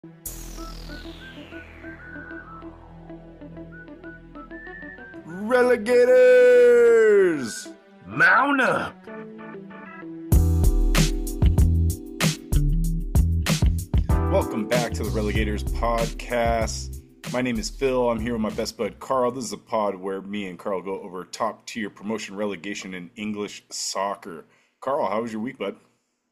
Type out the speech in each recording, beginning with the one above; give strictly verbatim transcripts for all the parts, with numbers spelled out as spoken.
Relegators! Mount up! Welcome back to the Relegators podcast. My name is Phil. I'm here with my best bud Carl. This is a pod where me and Carl go over top tier promotion relegation in English soccer. Carl, how was your week, bud?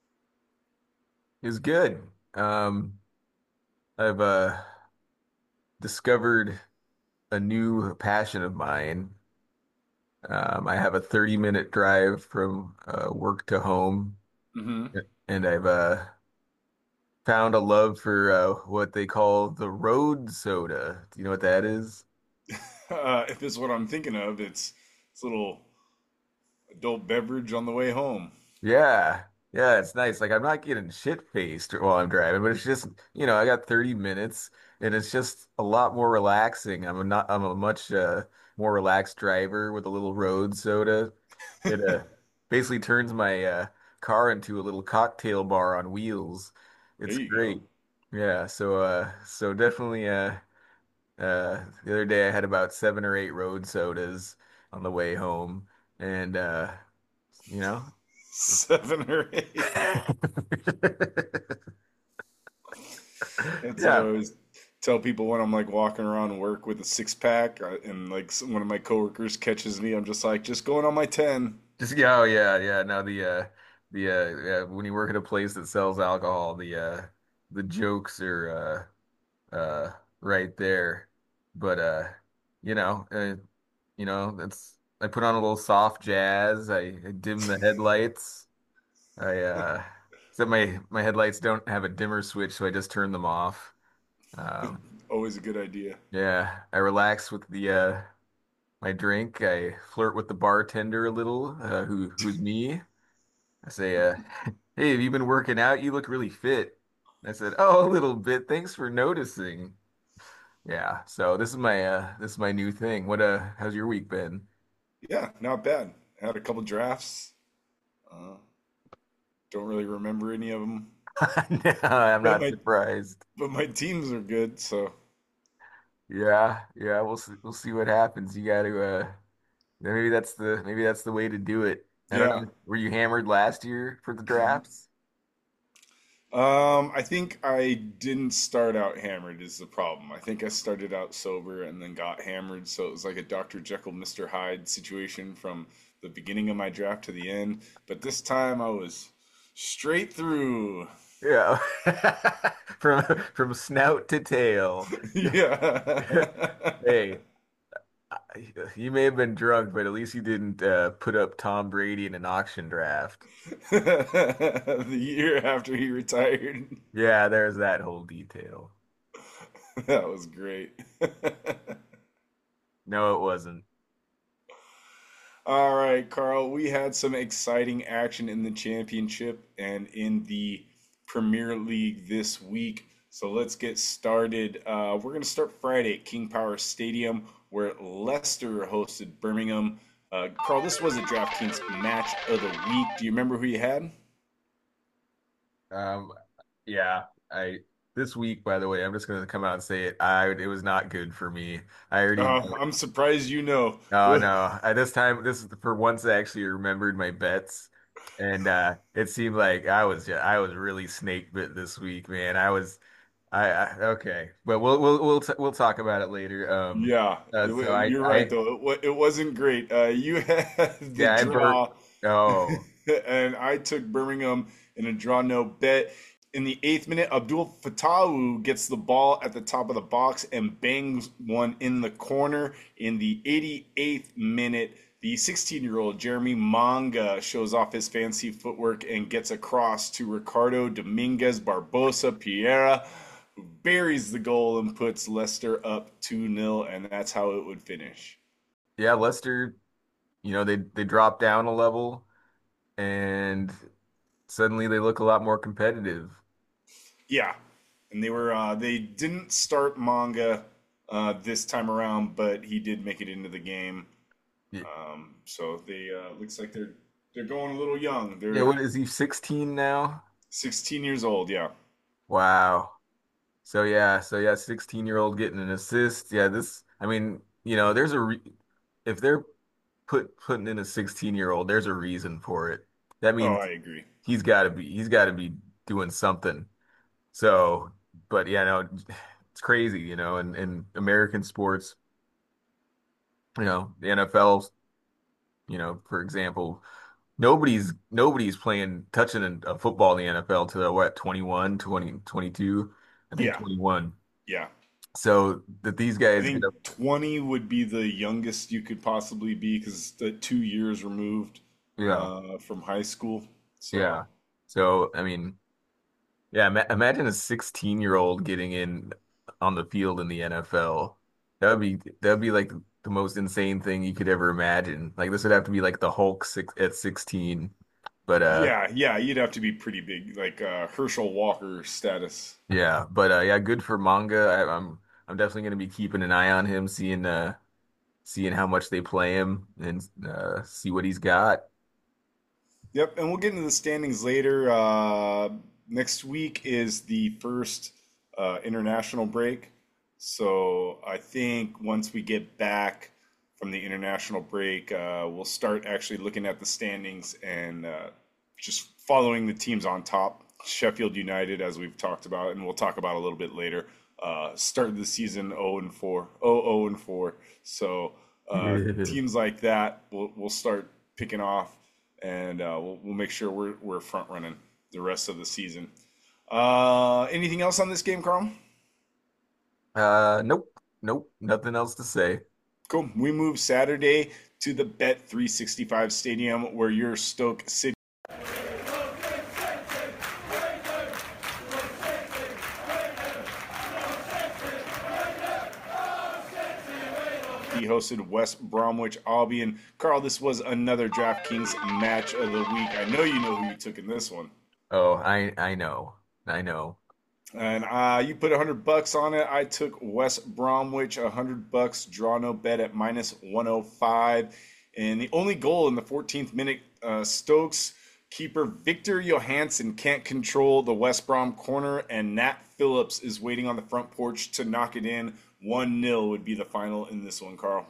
Is good. Um, I've uh, discovered a new passion of mine. Um, I have a thirty minute drive from uh, work to home, Mm-hmm. and I've uh, found a love for uh, what they call the road soda. Do you know what that is? Uh, if this is what I'm thinking of, it's it's a little adult beverage on the way home. Yeah. Yeah, it's nice. Like I'm not getting shit faced while I'm driving, but it's just, you know, I got thirty minutes and it's just a lot more relaxing. I'm a not I'm a much uh, more relaxed driver with a little road soda. It uh, basically turns my uh, car into a little cocktail bar on wheels. There It's you go. great. Yeah, so uh so definitely uh uh the other day I had about seven or eight road sodas on the way home and uh you know Seven or eight. That's what I Yeah. always tell people when I'm like walking around work with a six pack, uh, and like some- one of my coworkers catches me. I'm just like, just going on my ten. Just yeah, oh yeah, yeah. Now the uh the uh yeah, when you work at a place that sells alcohol, the uh the jokes are uh uh right there. But uh you know, uh, you know, that's I put on a little soft jazz. I, I dim the headlights. I uh except my my headlights don't have a dimmer switch, so I just turn them off. Um Always a good idea. yeah, I relax with the uh my drink. I flirt with the bartender a little, uh, who who's me. I say, uh, "Hey, have you been working out? You look really fit." I said, "Oh, a little bit. Thanks for noticing." Yeah. So this is my uh, this is my new thing. What uh, how's your week been? Yeah, not bad. Had a couple drafts. Uh, don't really remember any of them, No, I'm but not my surprised. but my teams are good. So Yeah, yeah. We'll see, we'll see what happens. You got to uh, maybe that's the maybe that's the way to do it. I don't yeah. know. Were you hammered last year for the drafts? Um, I think I didn't start out hammered is the problem. I think I started out sober and then got hammered, so it was like a doctor Jekyll, mister Hyde situation from the beginning of my draft to the end. But this time I was straight through. Yeah. From from snout to tail. Yeah. Hey, you may have been drunk, but at least you didn't uh, put up Tom Brady in an auction draft. The year after he retired. Yeah, there's that whole detail. That was great. No, it wasn't. All right, Carl, we had some exciting action in the championship and in the Premier League this week. So let's get started. Uh, we're going to start Friday at King Power Stadium, where Leicester hosted Birmingham. Uh, Carl, this was a DraftKings match of the week. Do you remember who you had? Um, yeah, I this week, by the way, I'm just gonna come out and say it. I it was not good for me. I already Uh, I'm surprised you know. Oh no. At this time, this is for once I actually remembered my bets. And uh it seemed like I was I was really snake bit this week, man. I was I, I okay. But we'll we'll we'll t we'll talk about it later. Um Yeah, uh, so I you're right I though. It, wa- it wasn't great. Uh, you had the yeah, I burnt draw, oh. and I took Birmingham in a draw no bet. In the eighth minute, Abdul Fatawu gets the ball at the top of the box and bangs one in the corner. In the eighty-eighth minute, the sixteen-year-old Jeremy Manga shows off his fancy footwork and gets across to Ricardo Dominguez Barbosa Piera, who buries the goal and puts Leicester up two nil, and that's how it would finish. Yeah, Leicester, you know, they they dropped down a level and suddenly they look a lot more competitive. Yeah, and they were uh, they didn't start Manga uh, this time around, but he did make it into the game. Yeah, Um, so they uh, looks like they're they're going a little young. yeah, They're what is he, sixteen now? sixteen years old. Yeah, Wow. So yeah, so yeah, sixteen year old getting an assist. Yeah, this, I mean, you know, there's a re if they're put putting in a sixteen year old, there's a reason for it. That Oh, means I agree. he's got to be he's got to be doing something. So, but yeah, no, it's crazy, you know, in in American sports, you know, the N F L, you know, for example, nobody's nobody's playing touching a, a football in the N F L till they're what, twenty one, twenty, twenty-two, I think Yeah, twenty-one. yeah. So that these I guys get think up, twenty would be the youngest you could possibly be because the two years removed yeah, uh, from high school. So, yeah. So I mean, yeah, ima imagine a sixteen year old getting in on the field in the N F L. That would be that would be like the most insane thing you could ever imagine. Like this would have to be like the Hulk six at sixteen. But uh yeah, yeah, you'd have to be pretty big, like uh, Herschel Walker status. yeah, but uh yeah, good for manga. I, I'm I'm definitely gonna be keeping an eye on him, seeing uh seeing how much they play him and uh see what he's got. Yep, and we'll get into the standings later. Uh, next week is the first uh, international break. So I think once we get back from the international break, uh, we'll start actually looking at the standings and uh, just following the teams on top. Sheffield United, as we've talked about, and we'll talk about a little bit later, uh, started the season oh and four, oh oh and four. So uh, teams like that, we'll, we'll start picking off and uh, we'll, we'll make sure we're, we're front running the rest of the season. Uh, anything else on this game, Carl? Uh nope, nope, nothing else to say. Cool. We move Saturday to the Bet three sixty-five Stadium where your Stoke City hosted West Bromwich Albion. Carl, this was another DraftKings match of the week. I know you know who you took in this one. Oh, I I know. I know. And uh, you put a hundred bucks on it. I took West Bromwich a hundred bucks. Draw no bet at minus one oh five. And the only goal in the fourteenth minute, uh, Stokes keeper Victor Johansson can't control the West Brom corner, and Nat Phillips is waiting on the front porch to knock it in. one nil would be the final in this one, Carl.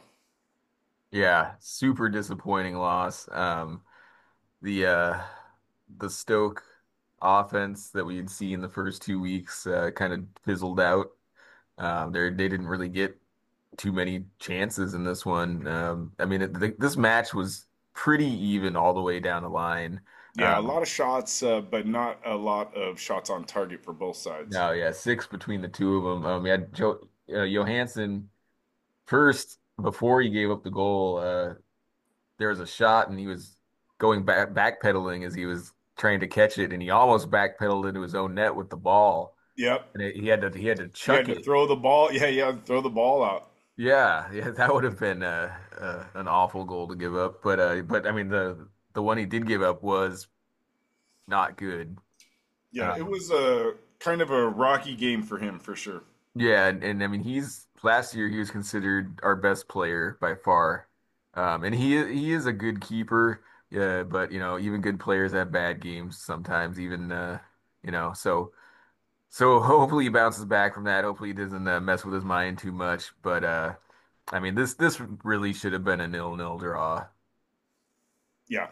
Yeah, super disappointing loss. Um, the uh the Stoke offense that we had seen in the first two weeks uh, kind of fizzled out. Um, they they didn't really get too many chances in this one. Um, I mean, it, th this match was pretty even all the way down the line. Yeah, a Um, lot of shots, uh, but not a lot of shots on target for both sides. no, yeah, six between the two of them. Um, yeah, Joe uh, Johansson first before he gave up the goal. Uh, there was a shot and he was going back backpedaling as he was trying to catch it, and he almost backpedaled into his own net with the ball, Yep. and it, he had to he had to You had chuck to it. throw the ball. Yeah, you had to throw the ball out. Yeah, yeah, that would have been uh, uh, an awful goal to give up. But uh, but I mean the the one he did give up was not good. Yeah, it Um, was a kind of a rocky game for him for sure. yeah, and, and I mean he's last year he was considered our best player by far, um, and he he is a good keeper. Yeah, but you know even good players have bad games sometimes. Even uh, you know so. So hopefully he bounces back from that. Hopefully he doesn't uh, mess with his mind too much. But uh, I mean, this this really should have been a nil-nil draw. Yeah.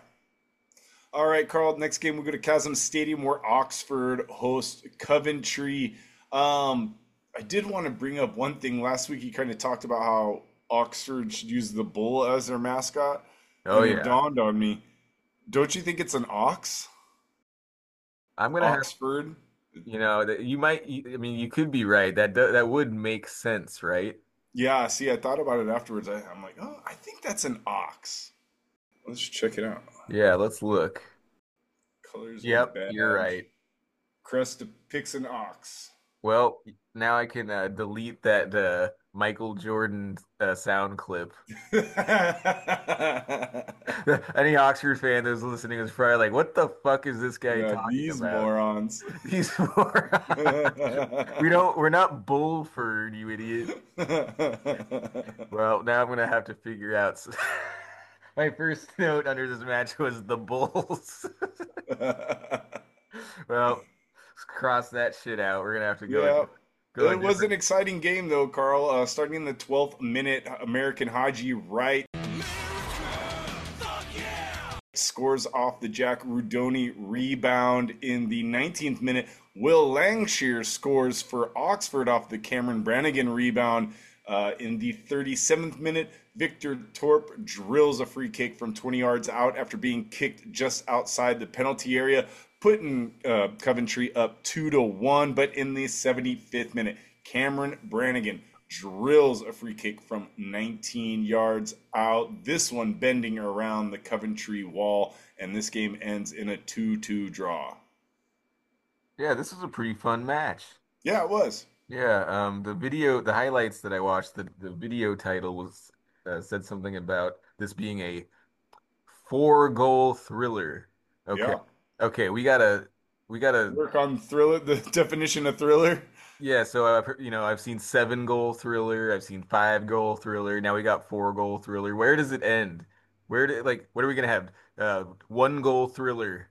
All right, Carl. Next game we go to Chasm Stadium where Oxford host Coventry. Um, I did want to bring up one thing. Last week you kind of talked about how Oxford should use the bull as their mascot, Oh and it yeah, dawned on me. Don't you think it's an ox? I'm gonna have Oxford? you know that you might. you- I mean, you could be right. That do- that would make sense, right? Yeah, see, I thought about it afterwards. I, I'm like, oh, I think that's an ox. Let's check it out. Yeah, let's look. Colors of the Yep, you're badge. right. Crest depicts an ox. Well, now I can uh, delete that uh, Michael Jordan uh, sound clip. Any Oxford fan that's listening is probably like, "What the fuck is this guy Yeah, talking these about?" morons. These four. We don't. We're not Bullford, you idiot. Well, now I'm gonna have to figure out. My first note under this match was the Bulls. Well, let's cross that shit out. We're gonna have to go with Yeah, Go It on, was different. an exciting game, though, Carl. Uh, starting in the twelfth minute, American Haji Wright scores off the Jack Rudoni rebound. In the nineteenth minute, Will Langshear scores for Oxford off the Cameron Brannigan rebound. Uh, in the thirty-seventh minute, Victor Torp drills a free kick from twenty yards out after being kicked just outside the penalty area, putting uh, Coventry up two to one. But in the seventy-fifth minute, Cameron Brannigan drills a free kick from nineteen yards out. This one bending around the Coventry wall, and this game ends in a two two draw. Yeah, this was a pretty fun match. Yeah, it was. Yeah, um, the video, the highlights that I watched, the, the video title was uh, said something about this being a four goal thriller. Okay. Yeah. Okay, we gotta we gotta Work on thriller, the definition of thriller. yeah, so I've heard, you know, I've seen seven goal thriller, I've seen five goal thriller, now we got four goal thriller. Where does it end? Where do like what are we gonna have? Uh one goal thriller.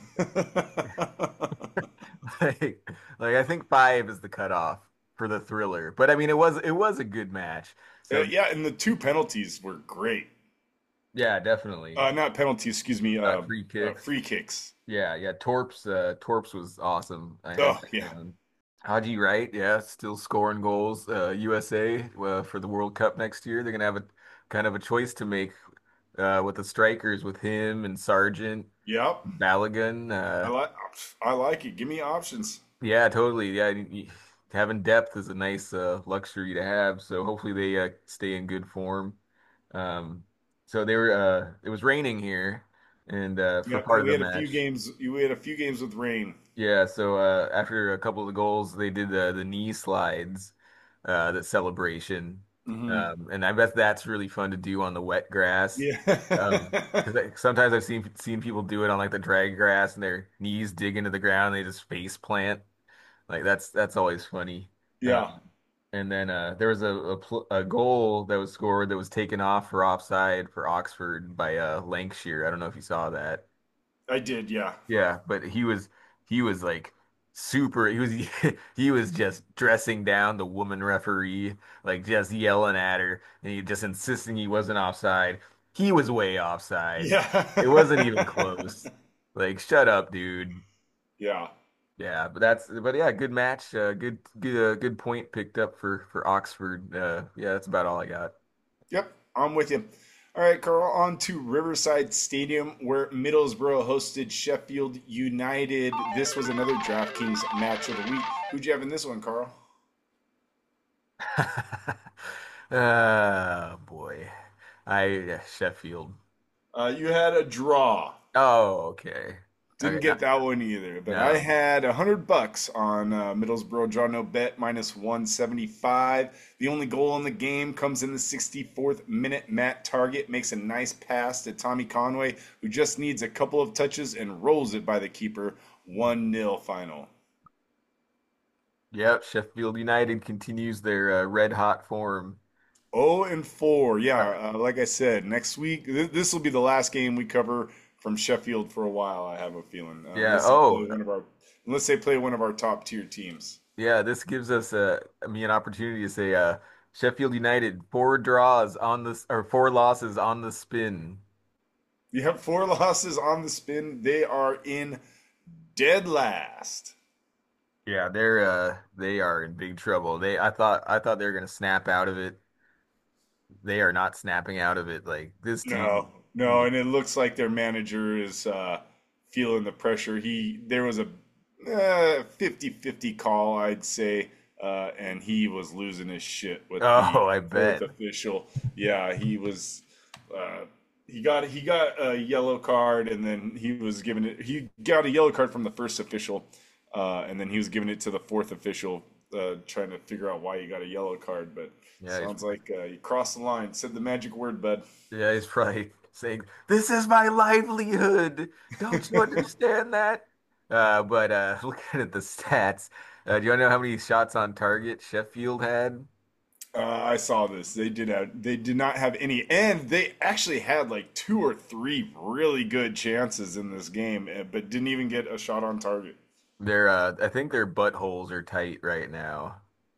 Like like I think five is the cutoff for the thriller. But I mean it was it was a good match. Uh, So yeah, and the two penalties were great. yeah, definitely. Uh, not penalties, excuse me, Uh uh, free uh, kicks. free kicks. Yeah, yeah. Torps, uh, Torps was awesome. I had Oh, that yeah. down. Haji Wright, yeah, still scoring goals. Uh, U S A uh, for the World Cup next year. They're gonna have a kind of a choice to make uh, with the strikers, with him and Sargent, Yep. Balogun. I Uh, like I like it. Give me options. yeah, totally. Yeah, y- y- having depth is a nice uh, luxury to have. So hopefully they uh, stay in good form. Um, so they were. Uh, it was raining here, and uh, for Yeah, part of we the had a few match. games. We had a few games with rain. Yeah, so uh, after a couple of the goals, they did the the knee slides, uh, the celebration, Hmm. um, and I bet that's really fun to do on the wet grass. Yeah. Um, because sometimes I've seen seen people do it on like the drag grass, and their knees dig into the ground, and they just face plant. Like that's that's always funny. Yeah, Um, and then uh, there was a, a pl a goal that was scored that was taken off for offside for Oxford by uh, Lancashire. I don't know if you saw that. I did. Yeah. Yeah, but he was he was like super he was he was just dressing down the woman referee, like just yelling at her and he just insisting he wasn't offside. He was way offside. It wasn't even Yeah. close. Like shut up, dude. Yeah. Yeah, but that's but yeah, good match. Uh, good good uh, good point picked up for for Oxford. Uh, yeah, that's about all I got. Yep. I'm with you. All right, Carl, on to Riverside Stadium, where Middlesbrough hosted Sheffield United. This was another DraftKings match of the week. Who'd you have in this one, Carl? Oh boy. I yeah, Sheffield. Uh, you had a draw. Oh, okay. Didn't Okay, no, get that one either, but I no. had a hundred bucks on uh, Middlesbrough draw no bet minus one seventy five. The only goal in the game comes in the sixty fourth minute. Matt Target makes a nice pass to Tommy Conway, who just needs a couple of touches and rolls it by the keeper. One nil final. Yep, Sheffield United continues their uh, red hot form. Oh and four. Uh, Yeah, uh, like I said, next week th- this will be the last game we cover from Sheffield for a while. I have a feeling, uh, yeah. unless they play Oh, one of our unless they play one of our top tier teams. yeah. This gives us uh, me an opportunity to say uh, Sheffield United four draws on this or four losses on the spin. You have four losses on the spin. They are in dead last. Yeah, they're uh, they are in big trouble. They I thought I thought they were gonna snap out of it. They are not snapping out of it. Like this No, team. no, and it looks like their manager is uh, feeling the pressure. He there was a uh, fifty fifty call, I'd say, uh, and he was losing his shit with the Oh, I fourth bet. official. Yeah, he was. Uh, he got he got a yellow card, and then he was given it. He got a yellow card from the first official, uh, and then he was giving it to the fourth official, uh, trying to figure out why he got a yellow card. But Yeah, he's sounds like uh, you crossed the line. Said the magic word, bud. yeah, he's probably saying, "This is my livelihood. Don't you understand that?" Uh, but uh, looking at the stats, uh, do you want to know how many shots on target Sheffield had? Uh, I saw this. They did have, they did not have any, and they actually had like two or three really good chances in this game, eh, but didn't even get a shot on target. Their, uh, I think their buttholes are tight right now.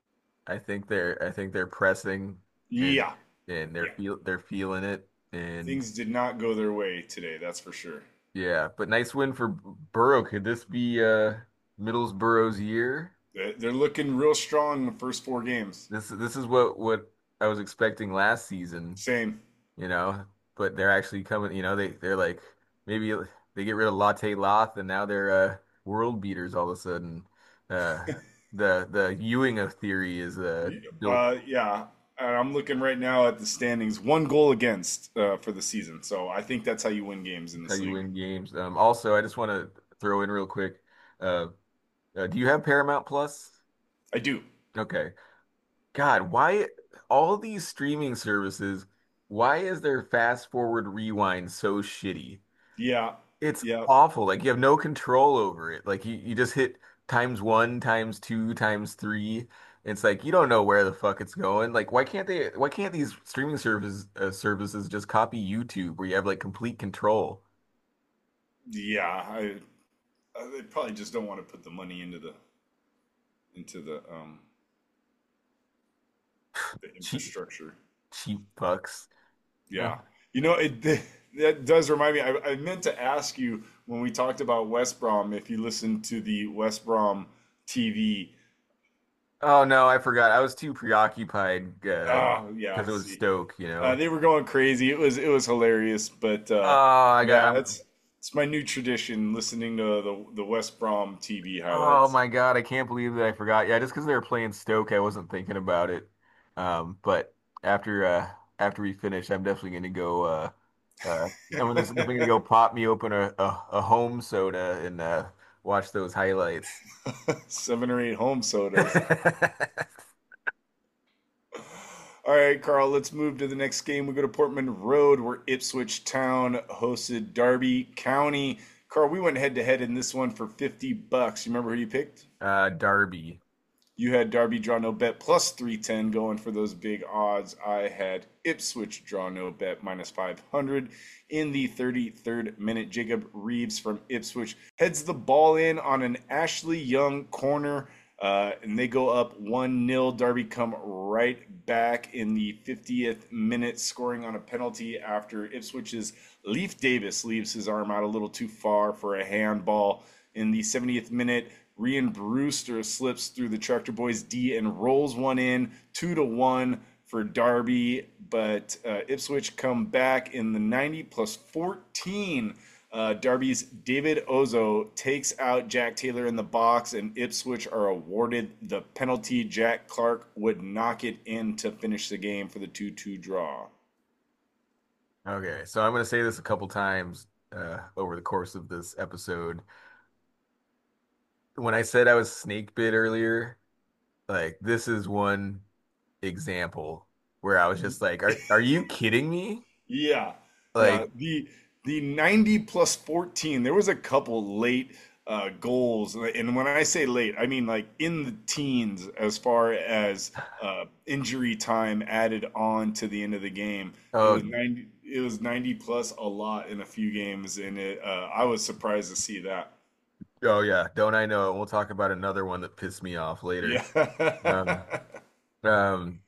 I think they're I think they're pressing and Yeah, and they're yeah. feel they're feeling it and Things did not go their way today, that's for sure. yeah, but nice win for Burrow. Could this be uh Middlesbrough's year? They're they're looking real strong in the first four games. This this is what what I was expecting last season, Same. you know, but they're actually coming, you know, they they're like maybe they get rid of Latte Loth and now they're uh world beaters all of a sudden. Uh the the Ewing of theory is uh built. Uh, yeah, and I'm looking right now at the standings. One goal against uh, for the season, so I think that's how you win games in How this you league. win games. Um, also, I just want to throw in real quick. Uh, uh, do you have Paramount Plus? I do. Okay. God, why all these streaming services, why is their fast forward rewind so shitty? Yeah, It's yeah, awful. Like you have no control over it. Like you, you just hit times one, times two, times three. It's like you don't know where the fuck it's going. Like why can't they why can't these streaming services uh, services just copy YouTube where you have like complete control? yeah. I, I they probably just don't want to put the money into the into the um the Cheap infrastructure. cheap fucks. Uh, Yeah, you know it. That does remind me. I, I meant to ask you when we talked about West Brom if you listened to the West Brom T V. Oh no, I forgot. I was too preoccupied uh Oh yeah, because it was see. Stoke, you Uh, know. they were going crazy. It was it was hilarious, but Oh, uh, I got yeah, I'm it's it's my new tradition listening to the the West Brom T V oh highlights. my God, I can't believe that I forgot. Yeah, just because they were playing Stoke, I wasn't thinking about it. Um, but after uh after we finish, I'm definitely gonna go uh uh I'm gonna definitely gonna go pop me open a a, a home soda and uh watch those highlights. Seven or eight home sodas. All right, Carl, let's move to the next game. We go to Portman Road, where Ipswich Town hosted Derby County. Carl, we went head to head in this one for fifty bucks. You remember who you picked? Uh Derby. You had Derby draw no bet plus three ten going for those big odds. I had Ipswich draw no bet minus five hundred in the thirty-third minute. Jacob Reeves from Ipswich heads the ball in on an Ashley Young corner, uh, and they go up one nil. Derby come right back in the fiftieth minute, scoring on a penalty after Ipswich's Leif Davis leaves his arm out a little too far for a handball. In the seventieth minute, Rian Brewster slips through the Tractor Boys D and rolls one in, two to one for Derby. But uh, Ipswich come back in the ninety plus fourteen. Uh, Derby's David Ozo takes out Jack Taylor in the box, and Ipswich are awarded the penalty. Jack Clark would knock it in to finish the game for the two two draw. Okay, so I'm gonna say this a couple times uh over the course of this episode. When I said I was snake bit earlier, like this is one example where I was just like, are are you kidding me? Yeah, yeah. Like, The the ninety plus fourteen, there was a couple late uh, goals. And when I say late, I mean like in the teens as far as uh, injury time added on to the end of the game. It oh was ninety it was ninety plus a lot in a few games, and it uh, I was surprised to see that. oh yeah, don't I know it? We'll talk about another one that pissed me off later. Um, Yeah. um,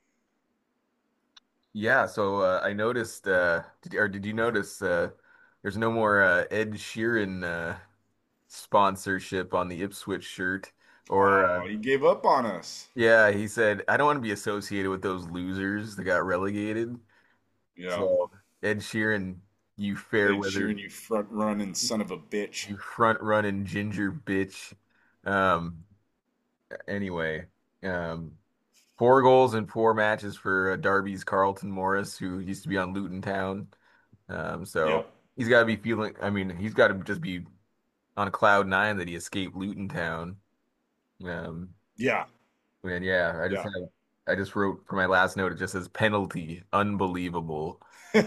yeah, so uh, I noticed uh did, or did you notice uh there's no more uh, Ed Sheeran uh sponsorship on the Ipswich shirt or uh, Oh, he gave up on us. yeah, he said I don't want to be associated with those losers that got relegated. Yeah. So Ed Sheeran, you fair Ed weather, Sheeran, you front running son of a bitch. you front running ginger bitch. Um, anyway, um, four goals in four matches for uh, Derby's Carlton Morris, who used to be on Luton Town. Um, so Yep. he's got to be feeling. I mean, he's got to just be on cloud nine that he escaped Luton Town. Um, Yeah. and yeah, I just Yeah. had, I just wrote for my last note. It just says penalty, unbelievable.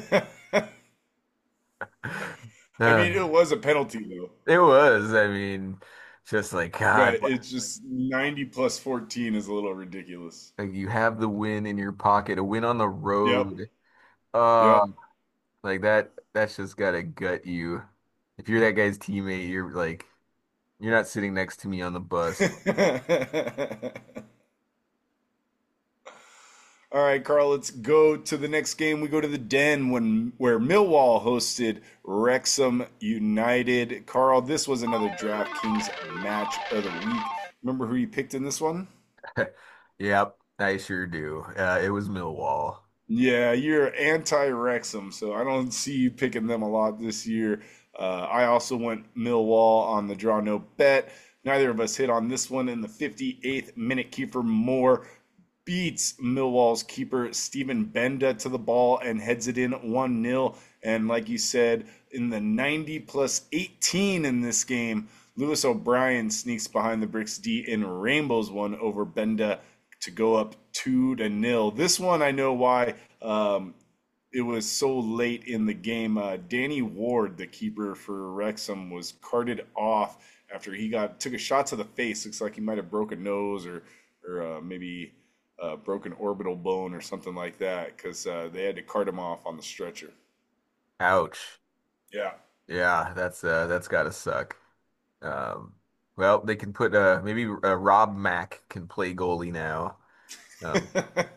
I Uh, mean, it was a penalty though. it was. I mean, just like God, But it's just ninety plus fourteen is a little ridiculous. like you have the win in your pocket, a win on the Yep. road. Uh, Yep. like that, that's just gotta gut you. If you're that guy's teammate, you're like, you're not sitting next to me on the bus. All right, Carl, let's go to the next game. We go to the Den when where Millwall hosted Wrexham United. Carl, this was another DraftKings match of the week. Remember who you picked in this one? Yep, I sure do. Uh, it was Millwall. Yeah, you're anti-Wrexham, so I don't see you picking them a lot this year. Uh, I also went Millwall on the draw no bet. Neither of us hit on this one in the fifty-eighth minute. Kiefer Moore beats Millwall's keeper Stephen Benda to the ball and heads it in one nil. And like you said, in the ninety plus eighteen in this game, Lewis O'Brien sneaks behind the bricks D and rainbows one over Benda to go up two to nil. This one I know why um, it was so late in the game. Uh, Danny Ward, the keeper for Wrexham, was carted off after he got took a shot to the face. Looks like he might have broken a nose or or uh, maybe uh, broken orbital bone or something like that because uh, they had to cart him off on the stretcher. Ouch. Yeah. Yeah, that's uh that's gotta suck. Um, well, they can put uh maybe uh, Rob Mack can play goalie now. Um,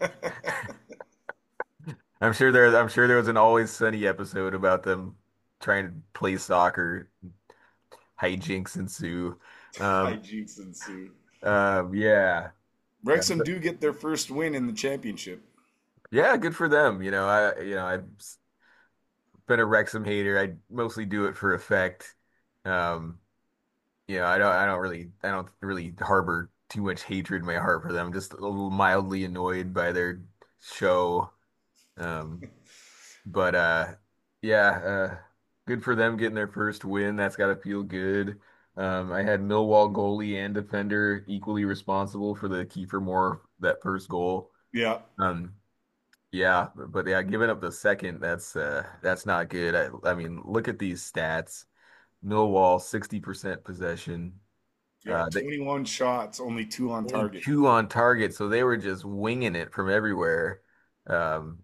I'm sure there I'm sure there was an Always Sunny episode about them trying to play soccer, hijinks ensue. Um, Hijinks ensue. um, yeah. Uh, Wrexham do get their first win in the championship. Yeah, good for them. You know, I you know I've been a Wrexham hater. I mostly do it for effect. Um, you know, I don't I don't really I don't really harbor too much hatred in my heart for them. Just a little mildly annoyed by their show. Um, but uh, yeah, uh, good for them getting their first win. That's got to feel good. Um, I had Millwall goalie and defender equally responsible for the Kiefer Moore that first goal. Yeah. Um, Yeah, but yeah, giving up the second, that's uh that's not good. I, I mean, look at these stats. Millwall sixty percent possession. Yeah. Uh they twenty-one shots, only two on only target. two on target, so they were just winging it from everywhere. Um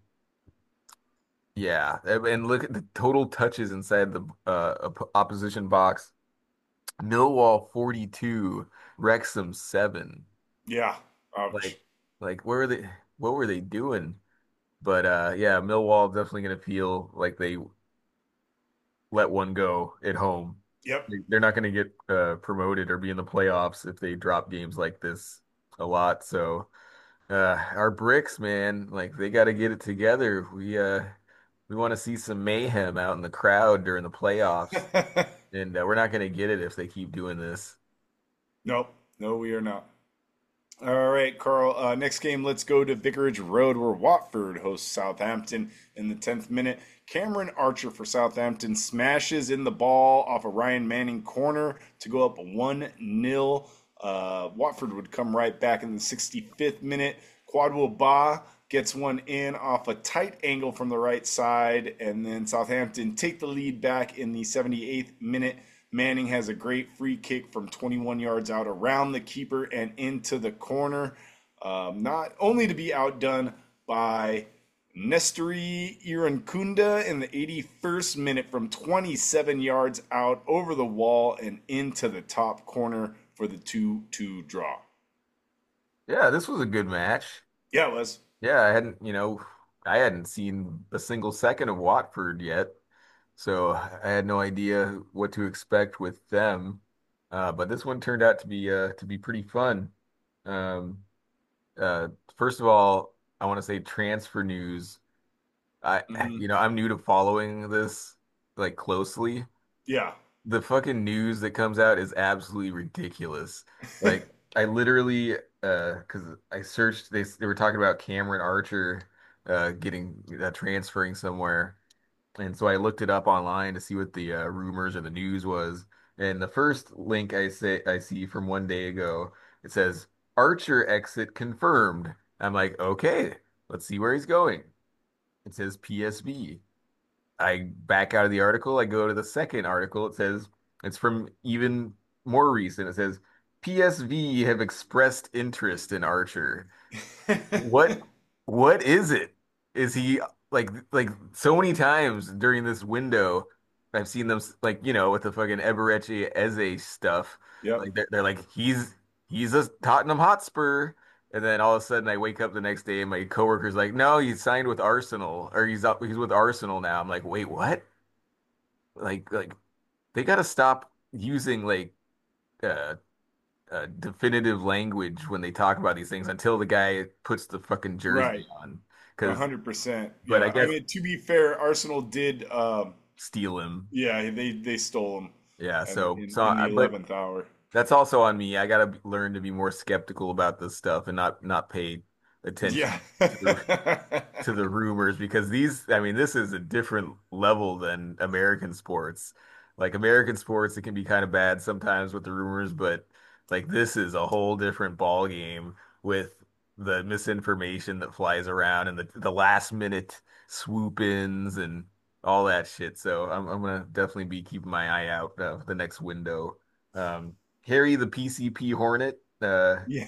yeah, and and look at the total touches inside the uh op- opposition box. Millwall forty-two, Wrexham seven. Yeah. Ouch. Like like where were they what were they doing? But uh yeah, Millwall definitely gonna feel like they let one go at home. Yep. They- They're not going to get uh, promoted or be in the playoffs if they drop games like this a lot. So uh, our bricks, man, like they got to get it together. We uh, we want to see some mayhem out in the crowd during the playoffs, and uh, we're not going to get it if they keep doing this. Nope. No, we are not. All right, Carl. Uh, next game, let's go to Vicarage Road where Watford hosts Southampton in the tenth minute. Cameron Archer for Southampton smashes in the ball off a Ryan Manning corner to go up one nil. Uh, Watford would come right back in the sixty-fifth minute. Kwadwo Ba gets one in off a tight angle from the right side, and then Southampton take the lead back in the seventy-eighth minute. Manning has a great free kick from twenty-one yards out around the keeper and into the corner. Um, not only to be outdone by Nestori Irankunda in the eighty-first minute from twenty-seven yards out over the wall and into the top corner for the two two draw. Yeah, this was a good match. Yeah, it was. Yeah, I hadn't, you know, I hadn't seen a single second of Watford yet. So I had no idea what to expect with them. Uh, but this one turned out to be uh, to be pretty fun. Um, uh, First of all, I want to say transfer news. I, Hmm. you know, I'm new to following this like closely. Yeah. The fucking news that comes out is absolutely ridiculous. Like I literally, uh, because I searched, they they were talking about Cameron Archer, uh, getting uh, transferring somewhere. And so I looked it up online to see what the uh, rumors or the news was. And the first link I say I see from one day ago, it says Archer exit confirmed. I'm like, okay, let's see where he's going. It says P S V. I back out of the article. I go to the second article. It says it's from even more recent. It says P S V have expressed interest in Archer. What what is it? Is he like like so many times during this window I've seen them like you know with the fucking Eberechi Eze stuff Yep. like they're, they're like he's he's a Tottenham Hotspur And then all of a sudden, I wake up the next day, and my coworker's like, "No, he signed with Arsenal, or he's up, he's with Arsenal now." I'm like, "Wait, what?" Like, like they got to stop using like uh, uh, definitive language when they talk about these things until the guy puts the fucking jersey Right. on. A Because, hundred percent. but I Yeah. I guess mean, to be fair, Arsenal did. Um, steal him. yeah, they they stole him Yeah. in So, in, so in the I, but eleventh hour. that's also on me. I gotta learn to be more skeptical about this stuff and not not pay Yeah. attention to the to the rumors because these, I mean, this is a different level than American sports. Like American sports, it can be kind of bad sometimes with the rumors, but like this is a whole different ball game with the misinformation that flies around and the the last minute swoop ins and all that shit. So I'm I'm gonna definitely be keeping my eye out uh, the next window. Um, Harry the P C P Hornet. Uh, Yeah.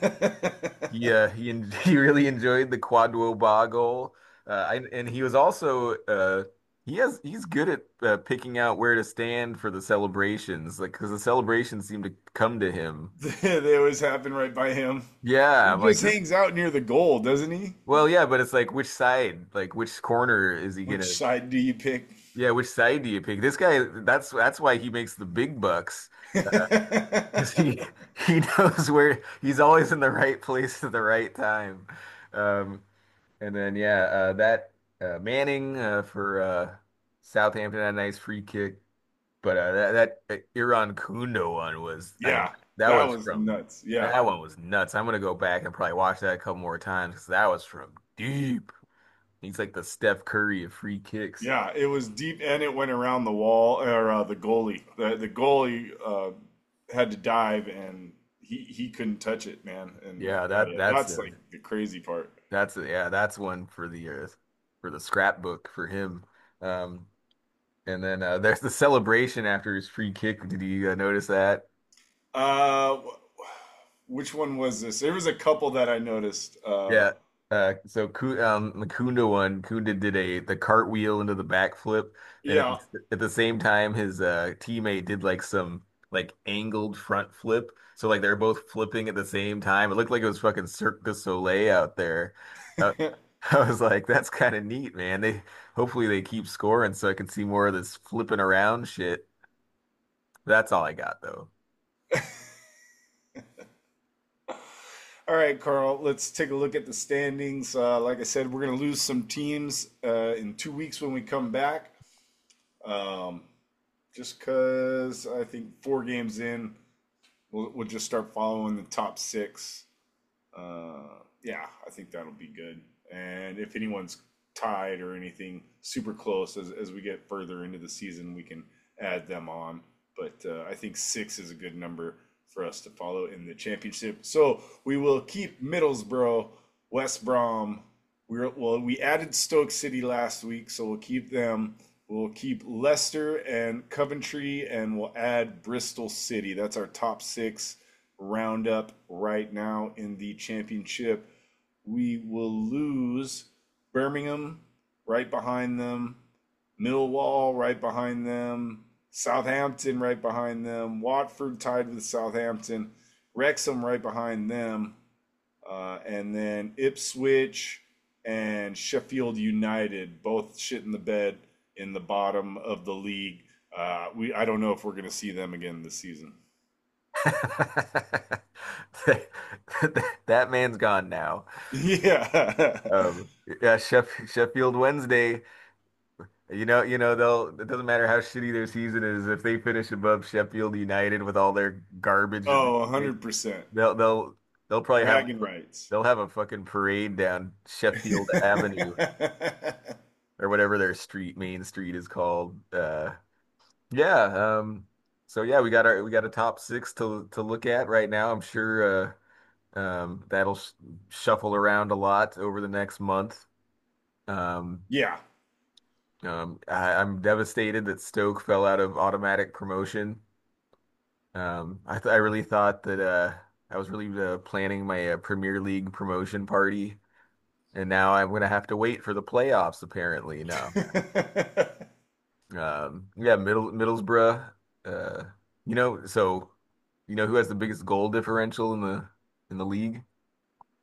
he uh, he en he really enjoyed the Quadwo Ba goal, uh, I, and he was also uh, he has he's good at uh, picking out where to stand for the celebrations, like because the celebrations seem to come to him. They always happen right by him. Yeah, He I'm like just this. hangs out near the goal, doesn't he? Well, yeah, but it's like which side, like which corner is he Which gonna? side do you pick? Yeah, which side do you pick? This guy, that's that's why he makes the big bucks. Uh, 'cause he he knows where he's always in the right place at the right time. Um, And then yeah, uh, that uh, Manning uh, for uh, Southampton had a nice free kick, but uh, that that uh, Iran Kundo one was, I mean, Yeah, that that was was from nuts. Yeah. that one was nuts. I'm gonna go back and probably watch that a couple more times because that was from deep. He's like the Steph Curry of free kicks. Yeah, it was deep and it went around the wall or uh, the goalie. The the goalie uh, had to dive and he he couldn't touch it, man. And Yeah, uh, that yeah, that's that's uh, like the crazy part. that's uh, yeah, that's one for the uh, for the scrapbook for him. Um, and then uh, there's the celebration after his free kick. Did you uh, notice that? Uh, wh- which one was this? There was a couple that I noticed. Uh, Yeah. Uh, so Ku- um, the Kunda one, Kunda did a the cartwheel into the backflip, and at yeah, the, at the same time, his uh, teammate did like some like angled front flip. So like they're both flipping at the same time. It looked like it was fucking Cirque du Soleil out there. Uh, I was like, that's kind of neat, man. They hopefully they keep scoring so I can see more of this flipping around shit. That's all I got though. All right, Carl, let's take a look at the standings. Uh, like I said, we're going to lose some teams uh, in two weeks when we come back. Um, just because I think four games in, we'll, we'll just start following the top six. Uh, yeah, I think that'll be good. And if anyone's tied or anything super close as, as we get further into the season, we can add them on. But uh, I think six is a good number for us to follow in the championship. So we will keep Middlesbrough, West Brom. We're, well, we added Stoke City last week, so we'll keep them. We'll keep Leicester and Coventry, and we'll add Bristol City. That's our top six roundup right now in the championship. We will lose Birmingham right behind them, Millwall right behind them, Southampton right behind them, Watford tied with Southampton, Wrexham right behind them, uh, and then Ipswich and Sheffield United both shit in the bed in the bottom of the league. Uh, we I don't know if we're going to see them again this season. That man's gone now. Yeah. Um, yeah, Sheff Sheffield Wednesday. You know, you know, they'll it doesn't matter how shitty their season is, if they finish above Sheffield United with all their garbage that Oh, they make, one hundred percent. they'll they'll they'll probably have Bragging rights. they'll have a fucking parade down Sheffield Avenue or whatever their street main street is called. Uh yeah, um so yeah, we got our we got a top six to to look at right now. I'm sure uh um that'll sh shuffle around a lot over the next month. Um Yeah. Um, I, I'm devastated that Stoke fell out of automatic promotion. Um, I th I really thought that uh, I was really uh, planning my uh, Premier League promotion party, and now I'm gonna have to wait for the playoffs. Apparently, no. Um, yeah, Middle Middlesbrough. Uh, you know, so you know who has the biggest goal differential in the in the league?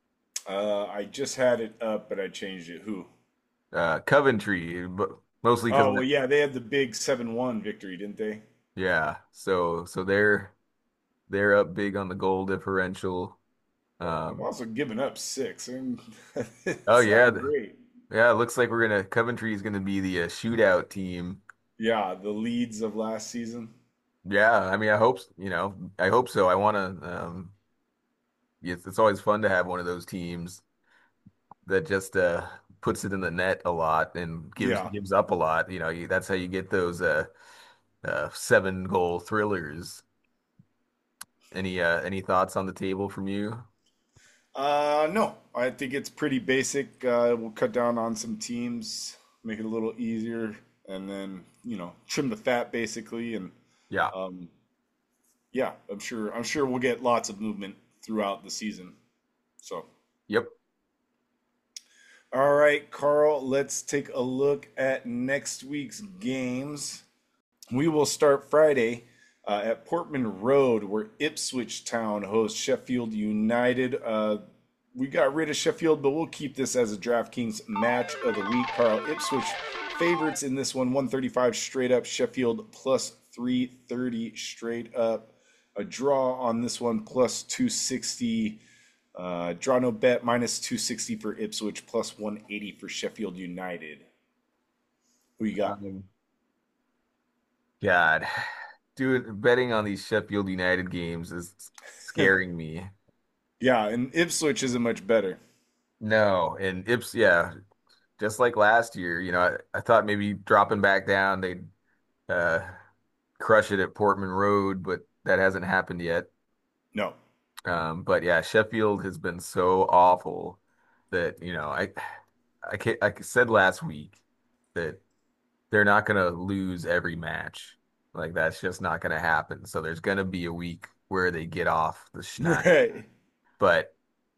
Uh, I just had it up, but I changed it. Who? Uh, Coventry, but mostly because Oh, well, yeah, they had the big seven one victory, didn't they? yeah. So so they're they're up big on the goal differential. I'm Um, also giving up six, and oh it's yeah, not the, great. yeah. It looks like we're gonna Coventry is gonna be the uh, shootout team. Yeah, the leads of last season. Yeah, I mean, I hope you know, I hope so. I want to. Um, it's, it's always fun to have one of those teams that just uh puts it in the net a lot and gives Yeah. gives up a lot. You know, you, that's how you get those uh, uh seven goal thrillers. Any uh any thoughts on the table from you? Uh, no, I think it's pretty basic. Uh, we'll cut down on some teams, make it a little easier, and then you know trim the fat basically. And Yeah. um, yeah, I'm sure I'm sure we'll get lots of movement throughout the season. So, Yep. all right, Carl, let's take a look at next week's games. We will start Friday uh, at Portman Road, where Ipswich Town hosts Sheffield United. Uh, we got rid of Sheffield, but we'll keep this as a DraftKings match of the week. Carl, Ipswich favorites in this one, one thirty-five straight up. Sheffield plus three thirty straight up. A draw on this one, plus two sixty. Uh, draw no bet, minus two sixty for Ipswich, plus one eighty for Sheffield United. Who you got? Um, God, dude, betting on these Sheffield United games is scaring me. Yeah, and Ipswich isn't much better. No, and Ips, yeah, just like last year, you know, I, I thought maybe dropping back down they'd uh, crush it at Portman Road, but that hasn't happened yet. No. Um, but yeah, Sheffield has been so awful that, you know, I I, ca- I said last week that they're not going to lose every match. Like that's just not going to happen. So there's going to be a week where they get off the schneid. Right. But,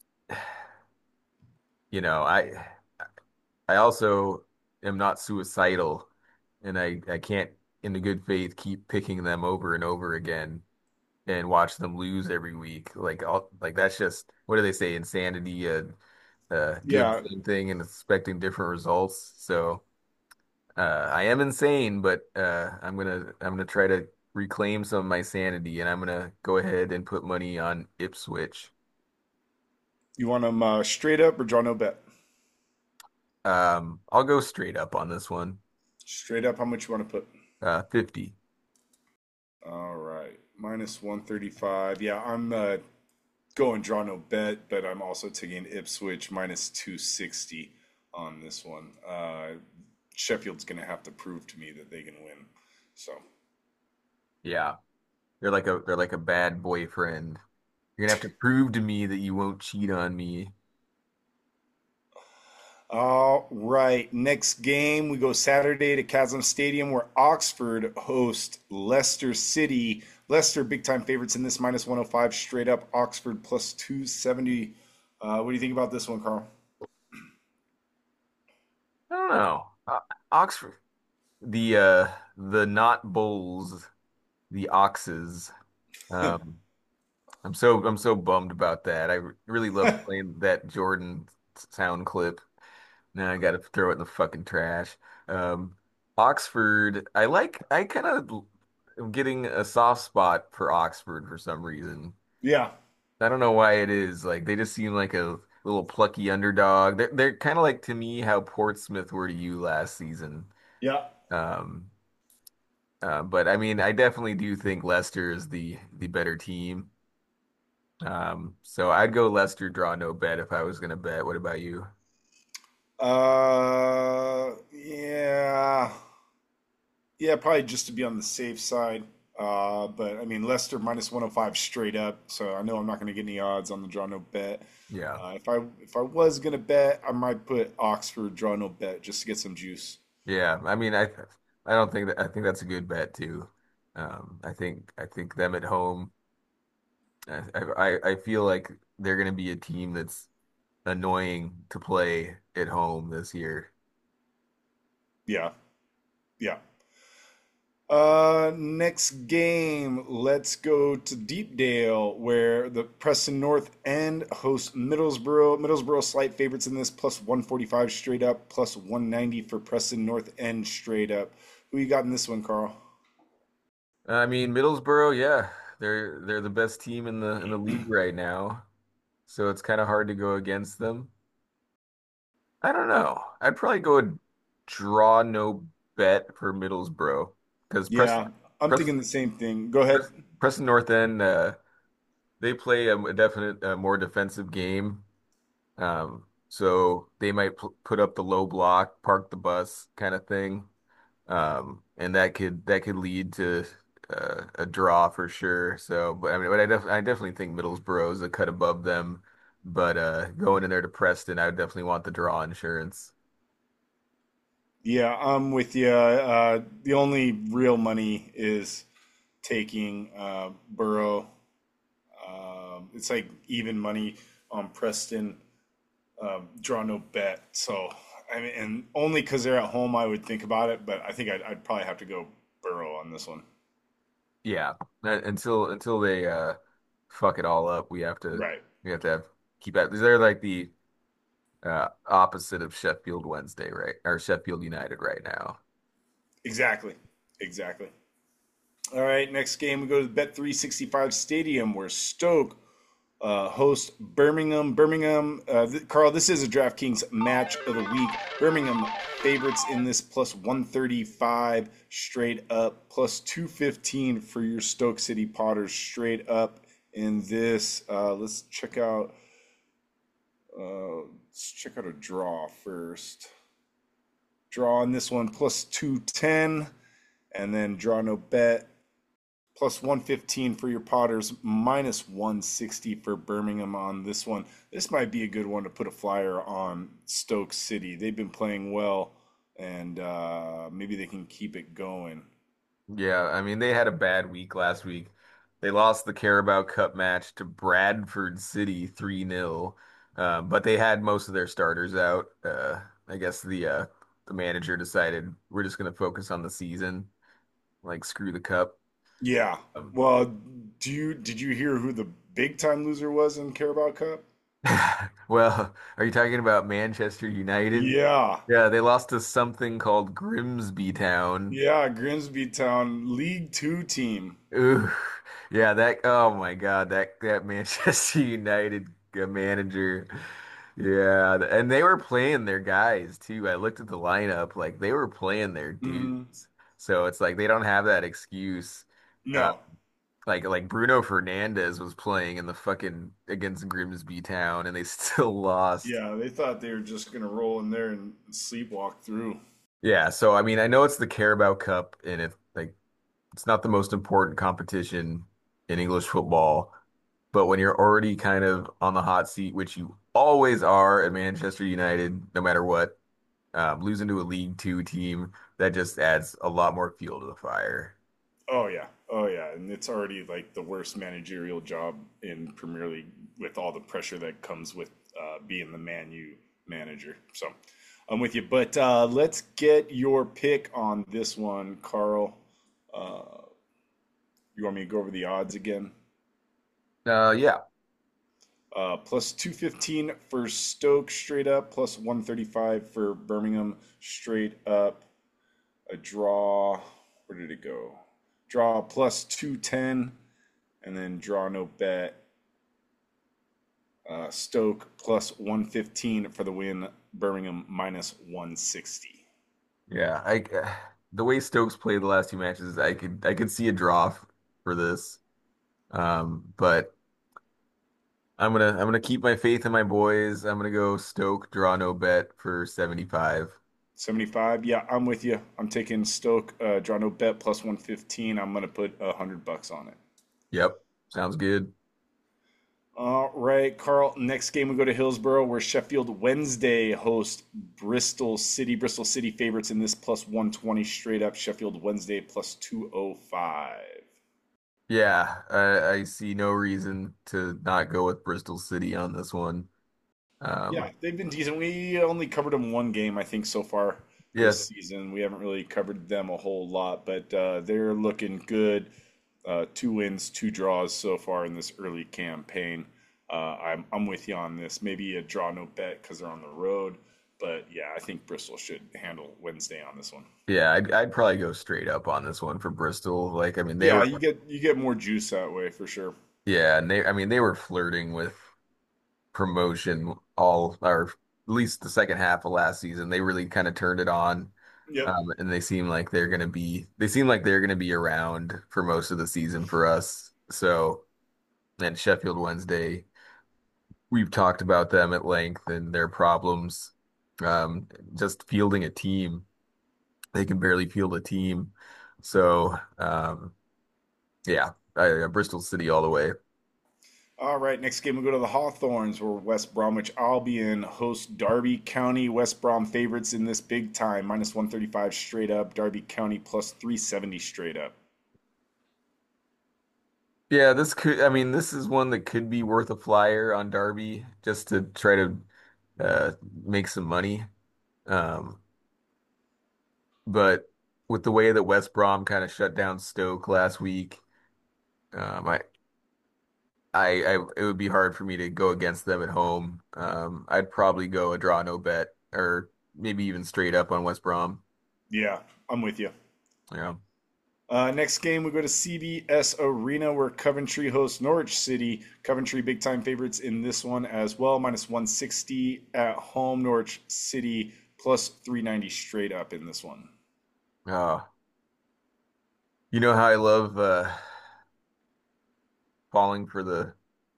you know, I I also am not suicidal and I I can't in the good faith keep picking them over and over again and watch them lose every week. Like all, like that's just what do they say? Insanity, uh, uh, doing Yeah. the same thing and expecting different results. So uh, I am insane, but uh, I'm gonna I'm gonna try to reclaim some of my sanity, and I'm gonna go ahead and put money on Ipswich. You want them uh, straight up or draw no bet? Um, I'll go straight up on this one. Straight up, how much you want to put? Uh, fifty. All right. Minus one thirty-five. Yeah, I'm uh, going draw no bet, but I'm also taking Ipswich minus two sixty on this one. Uh, Sheffield's going to have to prove to me that they can win. So, Yeah, they're like a they're like a bad boyfriend. You're gonna have to prove to me that you won't cheat on me. all right. Next game, we go Saturday to Chasm Stadium where Oxford host Leicester City. Leicester, big time favorites in this, minus one oh five straight up. Oxford plus two seventy. Uh, what do you think about this one, Carl? I don't know. Uh, Oxford, the uh, the not bulls, the oxes. Um, I'm so I'm so bummed about that. I re- really loved playing that Jordan sound clip. Now I got to throw it in the fucking trash. Um, Oxford, I like. I kind of am getting a soft spot for Oxford for some reason. Yeah, I don't know why it is. Like they just seem like a little plucky underdog. They're they're kind of like to me how Portsmouth were to you last season. yeah. Um, uh, but I mean, I definitely do think Leicester is the the better team. Um, so I'd go Leicester draw no bet if I was gonna bet. What about you? Uh, yeah, yeah. Probably just to be on the safe side. Uh, but I mean, Leicester minus one oh five straight up. So I know I'm not going to get any odds on the draw no bet. Yeah. Uh, if I if I was gonna bet, I might put Oxford draw no bet just to get some juice. Yeah, I mean, I I don't think that I think that's a good bet too. Um, I think I think them at home. I I, I feel like they're going to be a team that's annoying to play at home this year. Yeah, yeah. Uh, next game, let's go to Deepdale, where the Preston North End hosts Middlesbrough. Middlesbrough slight favorites in this, plus one forty-five straight up, plus one ninety for Preston North End straight up. Who you got in this one, Carl? I mean, Middlesbrough, yeah, they're they're the best team in the in the league right now, so it's kind of hard to go against them. I don't know. I'd probably go a draw no bet for Middlesbrough because Preston, Yeah, I'm Preston, thinking the same thing. Go ahead. Preston North End, uh, they play a, a definite uh, more defensive game. Um, so they might p put up the low block, park the bus kind of thing. Um, and that could that could lead to uh, a draw for sure. So, but I mean, but I, def I definitely think Middlesbrough is a cut above them. But uh, going in there to Preston, I would definitely want the draw insurance. Yeah, I'm with you. Uh, the only real money is taking uh, Burrow. Um, it's like even money on Preston. Um, draw no bet. So I mean, and only because they're at home, I would think about it. But I think I'd, I'd probably have to go Burrow on this one. Yeah, Uh, until until they uh, fuck it all up, we have to Right. we have to have keep at. They're like the uh, opposite of Sheffield Wednesday, right? Or Sheffield United right now. Exactly. Exactly. All right. Next game, we go to the Bet three sixty-five Stadium, where Stoke uh, host Birmingham. Birmingham, uh, th- Carl, this is a DraftKings match of the week. Birmingham favorites in this plus one thirty-five straight up, plus two fifteen for your Stoke City Potters straight up in this. Uh, let's check out. Uh, let's check out a draw first. Draw on this one plus two ten, and then draw no bet plus one fifteen for your Potters, minus one sixty for Birmingham on this one. This might be a good one to put a flyer on Stoke City. They've been playing well, and uh, maybe they can keep it going. Yeah, I mean they had a bad week last week. They lost the Carabao Cup match to Bradford City three nil. Um, but they had most of their starters out. Uh, I guess the uh, the manager decided we're just going to focus on the season, like screw the cup. Yeah. Um, Well, do you did you hear who the big time loser was in Carabao Cup? well, are you talking about Manchester United? Yeah. Yeah, they lost to something called Grimsby Town. Yeah, Grimsby Town League Two team. Ooh, yeah, that. Oh my God, that that Manchester United uh, manager. Yeah, and they were playing their guys too. I looked at the lineup, like they were playing their Hmm. dudes. So it's like they don't have that excuse. Uh, No. like like Bruno Fernandez was playing in the fucking against Grimsby Town, and they still lost. Yeah, they thought they were just gonna roll in there and sleepwalk through. Yeah, so I mean, I know it's the Carabao Cup, and it's like it's not the most important competition in English football. But when you're already kind of on the hot seat, which you always are at Manchester United, no matter what, um, losing to a League Two team, that just adds a lot more fuel to the fire. Oh yeah, oh yeah, and it's already like the worst managerial job in Premier League with all the pressure that comes with uh, being the Man U manager. So I'm with you, but uh, let's get your pick on this one, Carl. Uh, you want me to go over the odds again? Uh, yeah, Uh, plus two fifteen for Stoke straight up, plus one thirty-five for Birmingham straight up. A draw. Where did it go? Draw plus two ten, and then draw no bet. Uh, Stoke plus one fifteen for the win. Birmingham minus one sixty. yeah. I the way Stokes played the last two matches, I could I could see a draw f- for this. Um, but I'm gonna I'm gonna keep my faith in my boys. I'm gonna go Stoke draw no bet for seventy-five. seventy-five. Yeah, I'm with you. I'm taking Stoke. Uh, draw no bet plus one fifteen. I'm gonna put a hundred bucks on it. Yep, sounds good. All right, Carl. Next game we go to Hillsborough, where Sheffield Wednesday host Bristol City. Bristol City favorites in this plus one twenty straight up. Sheffield Wednesday plus two oh five. Yeah, I, I see no reason to not go with Bristol City on this one. Yeah, Um, they've been decent. We only covered them one game, I think, so far. this Yes. season. We haven't really covered them a whole lot, but uh, they're looking good. Uh, two wins, two draws so far in this early campaign. Uh, I'm I'm with you on this. Maybe a draw no bet because they're on the road, but yeah, I think Bristol should handle Wednesday on this one. Yeah, I'd I'd probably go straight up on this one for Bristol. Like, I mean, they Yeah, were, you get you get more juice that way for sure. yeah, and they, I mean, they were flirting with promotion all, or at least the second half of last season. They really kind of turned it on, Yep. um, and they seem like they're gonna be, they seem like they're gonna be around for most of the season for us. So, and Sheffield Wednesday, we've talked about them at length and their problems, um, just fielding a team. They can barely field a team. So, um, yeah, I, uh, Bristol City all the way. All right, next game we go to the Hawthorns, where West Bromwich Albion host Derby County. West Brom favorites in this big time, minus one thirty-five straight up. Derby County plus three seventy straight up. Yeah, this could, I mean, this is one that could be worth a flyer on Derby just to try to uh, make some money. Um, but with the way that West Brom kind of shut down Stoke last week, um, I, I, I, it would be hard for me to go against them at home. Um, I'd probably go a draw no bet or maybe even straight up on West Brom. Yeah, I'm with you. Yeah. Uh, next game, we go to C B S Arena where Coventry hosts Norwich City. Coventry big time favorites in this one as well, minus one sixty at home. Norwich City plus three ninety straight up in this one. Oh, you know how I love uh, falling for the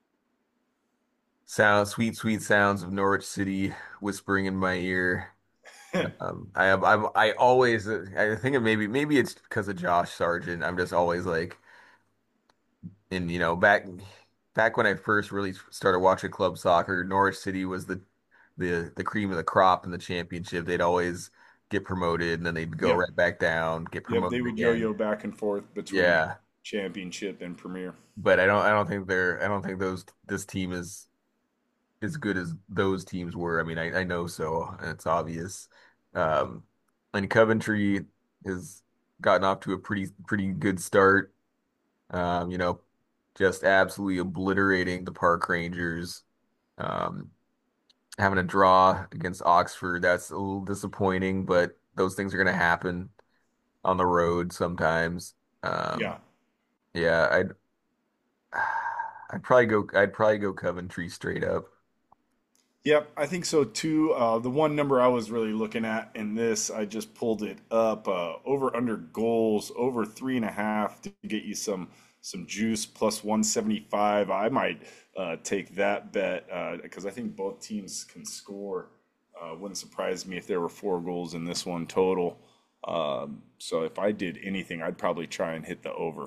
sound, sweet, sweet sounds of Norwich City whispering in my ear. Um, I have, I'm, I always, I think it maybe, maybe it's because of Josh Sargent. I'm just always like, and you know, back, back when I first really started watching club soccer, Norwich City was the, the, the cream of the crop in the championship. They'd always get promoted and then they'd go Yep. right back down, get Yep. They promoted would yo again. yo back and forth between Yeah, championship and premier. but I don't, I don't think they're, I don't think those, this team is as good as those teams were. I mean, I, I know so, and it's obvious. Um, and Coventry has gotten off to a pretty pretty good start. Um, you know, just absolutely obliterating the Park Rangers. Um, Having a draw against Oxford, that's a little disappointing, but those things are going to happen on the road sometimes. Um, Yeah. yeah, I'd I'd probably go I'd probably go Coventry straight up. Yep, I think so too. Uh, the one number I was really looking at in this, I just pulled it up. Uh, over under goals, over three and a half to get you some some juice plus one seventy-five. I might uh, take that bet because I think both teams can score. Uh, wouldn't surprise me if there were four goals in this one total. Um, so if I did anything, I'd probably try and hit the over.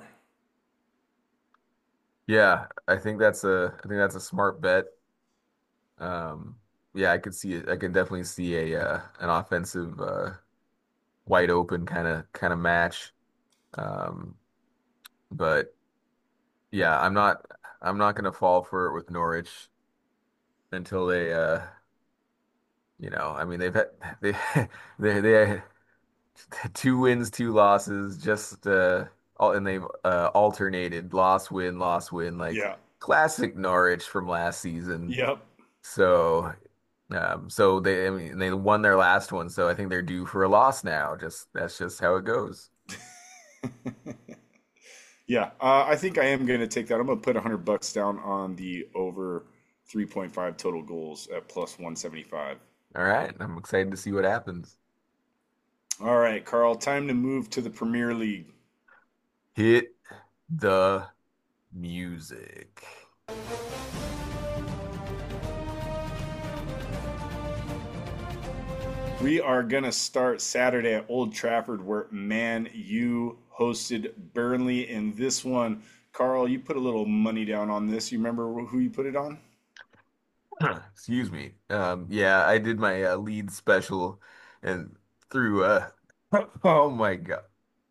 Yeah, I think that's a I think that's a smart bet. Um, yeah, I could see it. I can definitely see a uh, an offensive uh, wide open kind of kind of match. Um, but yeah, I'm not I'm not gonna fall for it with Norwich until they uh you know, I mean they've had they they they two wins, two losses, just uh all and they've uh alternated loss win, loss win, like Yeah. classic Norwich from last season. Yep. So Um, so they, I mean, they won their last one, so I think they're due for a loss now. Just that's just how it goes. Yeah, uh, I think I am going to take that. I'm going to put one hundred bucks down on the over three point five total goals at plus one seventy-five. All right, I'm excited to see what happens. All right, Carl, time to move to the Premier League. Hit the music. We are going to start Saturday at Old Trafford, where Man U hosted Burnley in this one. Carl, you put a little money down on this. You remember who you put it on? Excuse me. Um, yeah, I did my uh, lead special and through uh oh my God.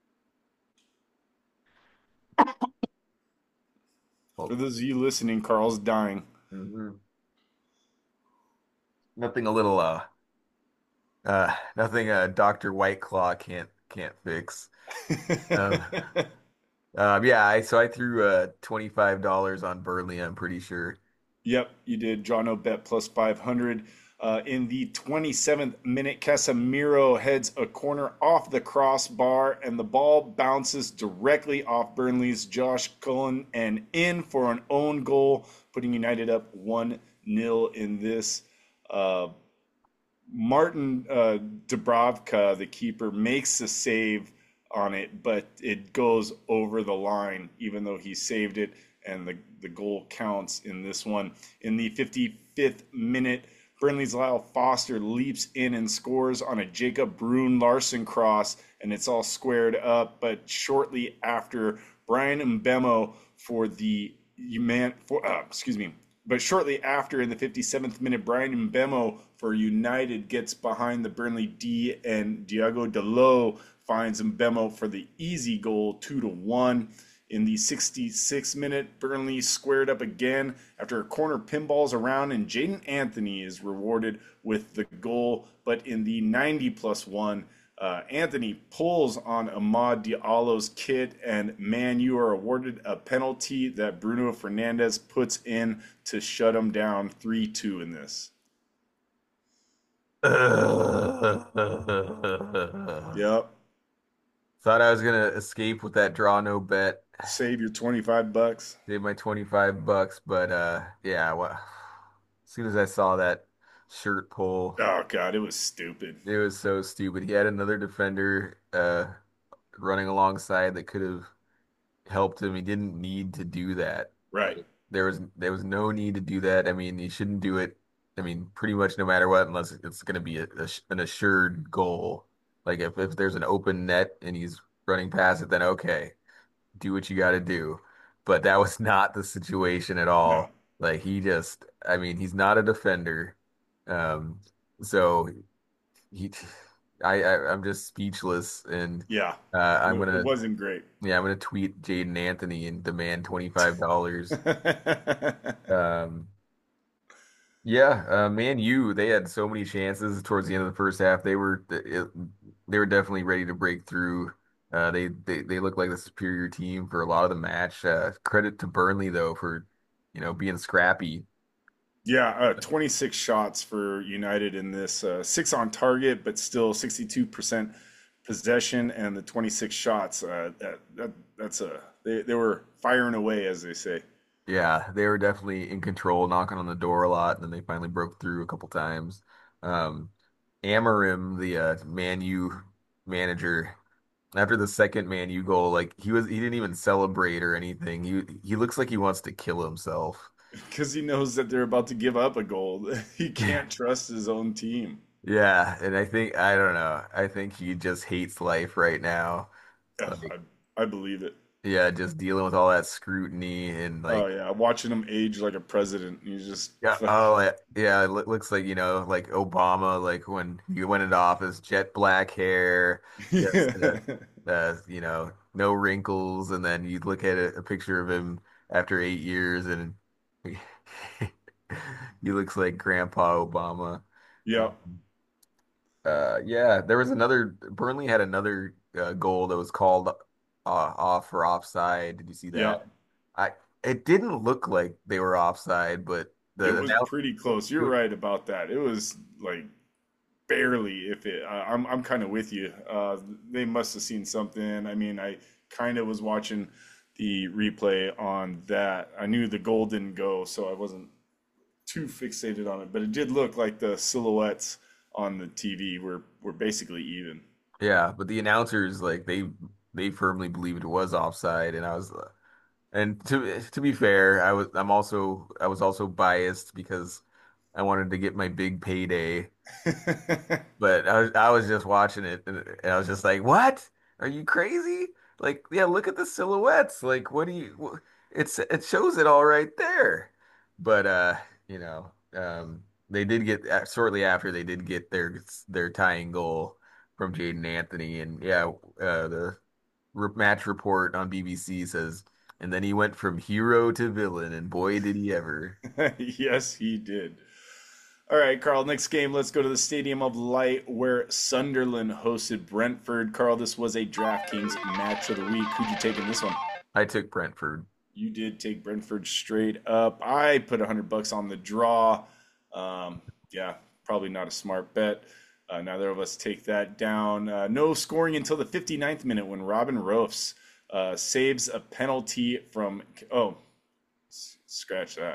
For Hold those of you listening, Carl's dying. on. Mhm. Nothing a little uh Uh, nothing uh doctor White Claw can't can't fix. Um, um yeah, I so I threw uh twenty-five dollars on Burnley, I'm pretty sure. Yep, you did. Draw no bet plus five hundred. Uh, in the twenty-seventh minute, Casemiro heads a corner off the crossbar, and the ball bounces directly off Burnley's Josh Cullen and in for an own goal, putting United up one nil in this. Uh, Martin uh, Dubravka, the keeper, makes the save on it, but it goes over the line, even though he saved it, and the, the goal counts in this one. In the fifty-fifth minute, Burnley's Lyle Foster leaps in and scores on a Jacob Brune Larson cross, and it's all squared up. But shortly after, Brian Mbemo for the man for uh, excuse me, but shortly after, in the fifty-seventh minute, Brian Mbemo for United gets behind the Burnley D, and Diogo Dalot finds Mbemo for the easy goal, two to one. In the sixty-sixth minute, Burnley squared up again after a corner pinballs around, and Jaden Anthony is rewarded with the goal. But in the ninety plus one, uh, Anthony pulls on Amad Diallo's kit, and Man U are awarded a penalty that Bruno Fernandes puts in to shut him down three two in this. Yep. Thought I was gonna escape with that draw no bet. Save your twenty-five bucks. Save my twenty-five bucks, but uh yeah, well, as soon as I saw that shirt pull, Oh, God, it was stupid. it was so stupid. He had another defender uh running alongside that could have helped him. He didn't need to do that. Right. There was there was no need to do that. I mean, he shouldn't do it. I mean, pretty much no matter what, unless it's going to be a, a, an assured goal. Like if, if there's an open net and he's running past it, then okay, do what you got to do. But that was not the situation at No. all. Like he just, I mean, he's not a defender. Um, so he, I, I I'm just speechless, and Yeah. uh, It, I'm it gonna, wasn't great. yeah, I'm gonna tweet Jaden Anthony and demand twenty-five dollars. Um, yeah, uh, Man U, they had so many chances towards the end of the first half. They were it, they were definitely ready to break through. Uh, they they they looked like the superior team for a lot of the match. Uh, credit to Burnley though for you know being scrappy. Yeah, uh, twenty-six shots for United in this, uh, six on target, but still sixty-two percent possession, and the twenty-six shots. Uh, that, that that's a they, they were firing away, as they say. Yeah, they were definitely in control, knocking on the door a lot, and then they finally broke through a couple times. Um, Amarim, the uh, Man U manager, after the second Man U goal, like he was he didn't even celebrate or anything. He he looks like he wants to kill himself. Because he knows that they're about to give up a goal. He can't trust his own team. Yeah, and I think I don't know. I think he just hates life right now. Ugh, Like, I, I believe it. yeah, just dealing with all that scrutiny and Oh like, yeah, watching him age like a president. He's just yeah, oh yeah, yeah, it loo- looks like, you know, like Obama, like when he went into office, jet black hair, just uh, uh, you know, no wrinkles, and then you look at a, a picture of him after eight years, and he looks like Grandpa Obama. yeah, Uh, yeah, there was another. Burnley had another uh, goal that was called uh, off for offside. Did you see yeah. that? I It didn't look like they were offside, but It the was announce- pretty close. You're right about that. It was like barely, if it. I, I'm I'm kind of with you. Uh, they must have seen something. I mean, I kind of was watching the replay on that. I knew the goal didn't go, so I wasn't too fixated on it. But it did look like the silhouettes on the T V were were basically even. yeah, but the announcers like they they firmly believed it was offside, and I was uh, and to to be fair, I was I'm also I was also biased because I wanted to get my big payday. But I was I was just watching it, and, and I was just like, "What? Are you crazy? Like, yeah, look at the silhouettes. Like, what do you? wh- It's it shows it all right there." But uh, you know, um, they did get uh, shortly after they did get their their tying goal from Jaden Anthony, and yeah, uh, the re match report on B B C says, and then he went from hero to villain, and boy, did he ever. Yes, he did. All right, Carl, next game, let's go to the Stadium of Light where Sunderland hosted Brentford. Carl, this was a DraftKings match of the week. Who'd you take in this one? I took Brentford. You did take Brentford straight up. I put one hundred bucks on the draw. Um, yeah, probably not a smart bet. Uh, neither of us take that down. Uh, no scoring until the fifty-ninth minute when Robin Roofs uh, saves a penalty from. Oh, s- scratch that.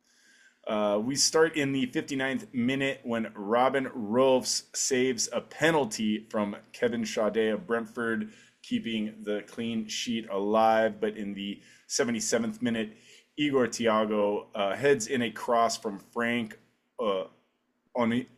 Uh, we start in the fifty-ninth minute when Robin Roofs saves a penalty from Kevin Sade of Brentford, keeping the clean sheet alive. But in the seventy-seventh minute, Igor Thiago uh, heads in a cross from Frank uh, Oni-